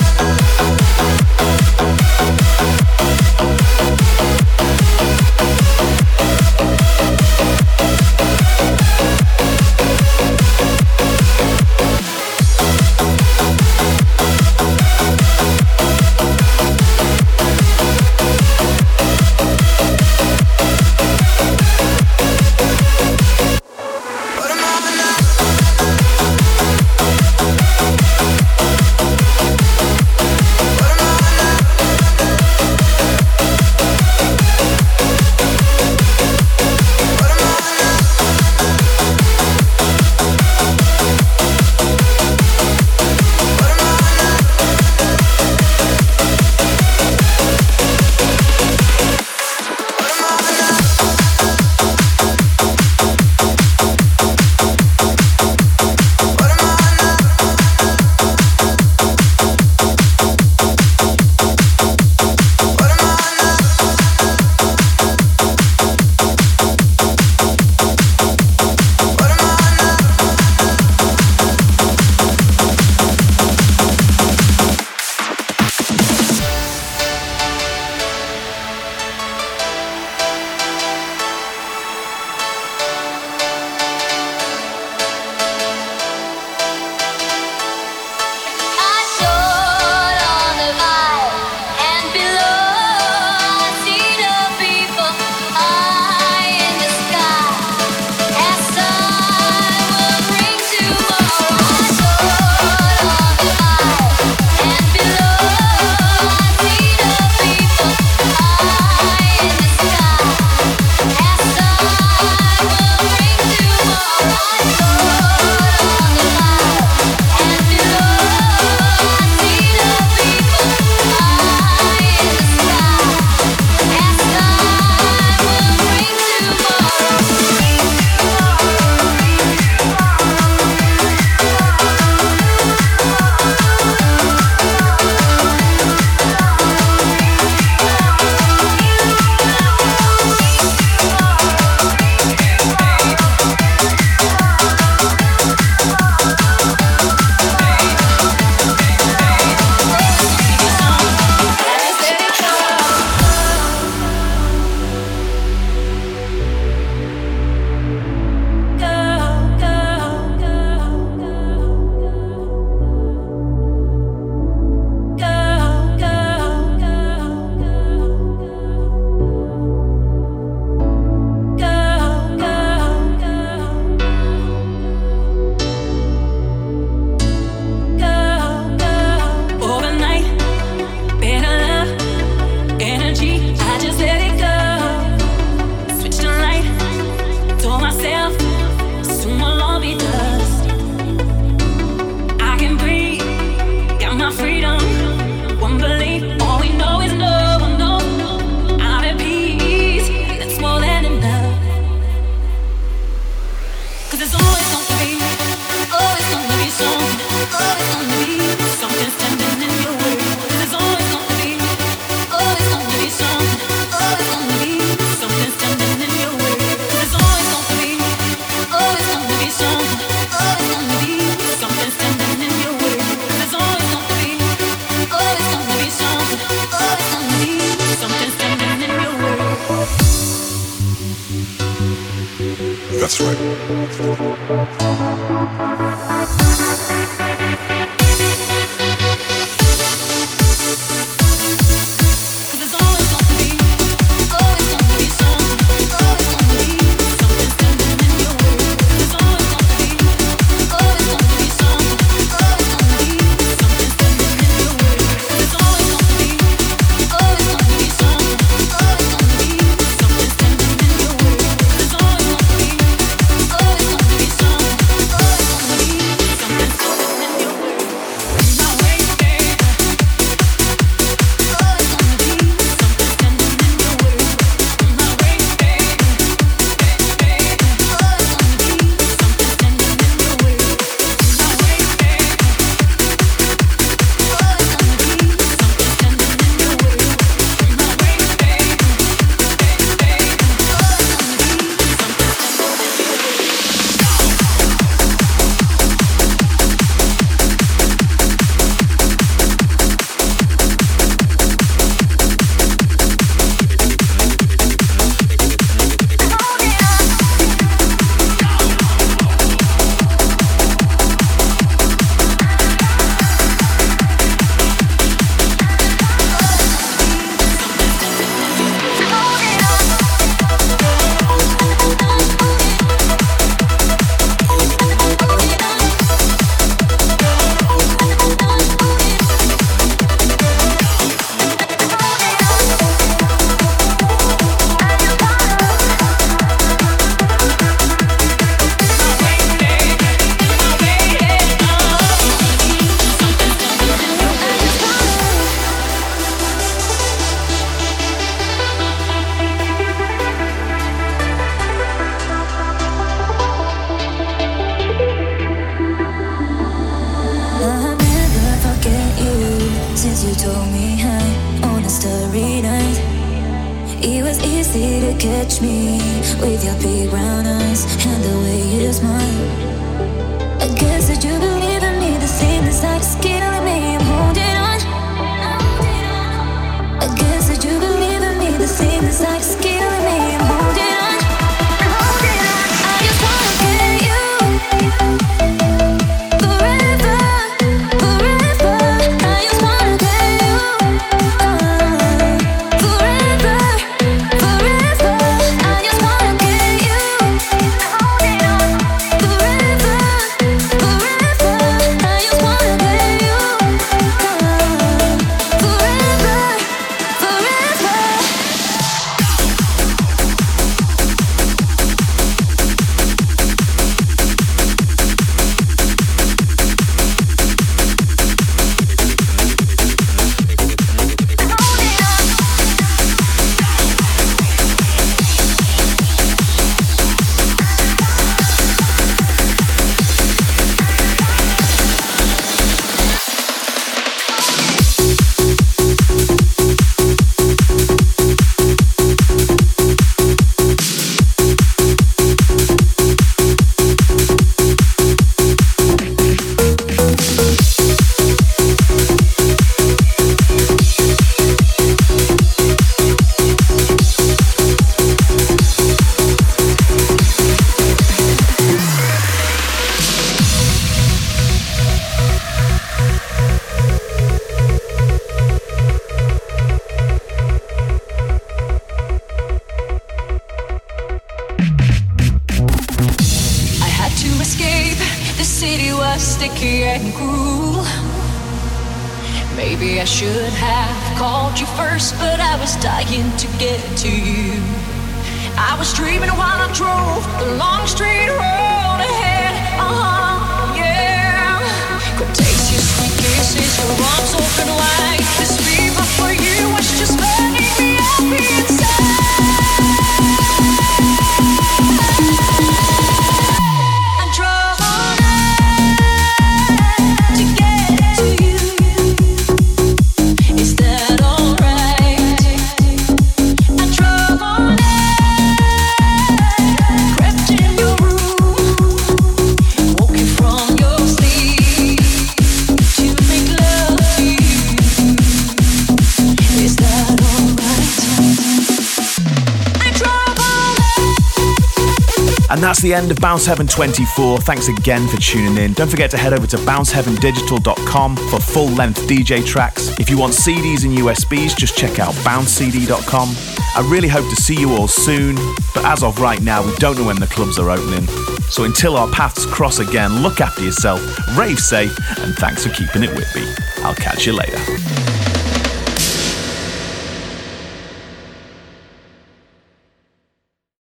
[SPEAKER 16] That's right.
[SPEAKER 11] catch me with your big brown eyes and the way you smile. I guess that you believe in me, the same as like it's killing me. I'm holding on. I guess that you believe in me, the same as like it's killing me. I'm holding on. I just wanna get you forever, forever. I just wanna get you forever, forever. I just wanna get you holding on forever, forever. I just wanna get you
[SPEAKER 17] sticky and cruel. Maybe I should have called you first, but I was dying to get to you. I was dreaming while I drove the long straight road ahead. Yeah. Could taste your sweet kisses, your arms open wide. This fever for you was just burning me up inside. I drove all night to get to you. Is that alright? I drove all night, crept in your room, woke you from your sleep to make love to you. Is that alright? I drove all night.
[SPEAKER 5] And that's the end of Bounce Heaven 24. Thanks again for tuning in. Don't forget to head over to bounceheavendigital.com for full-length DJ tracks. If you want CDs and USBs, just check out bouncecd.com. I really hope to see you all soon, but as of right now, we don't know when the clubs are opening. So until our paths cross again, look after yourself, rave safe, and thanks for keeping it with me. I'll catch you later.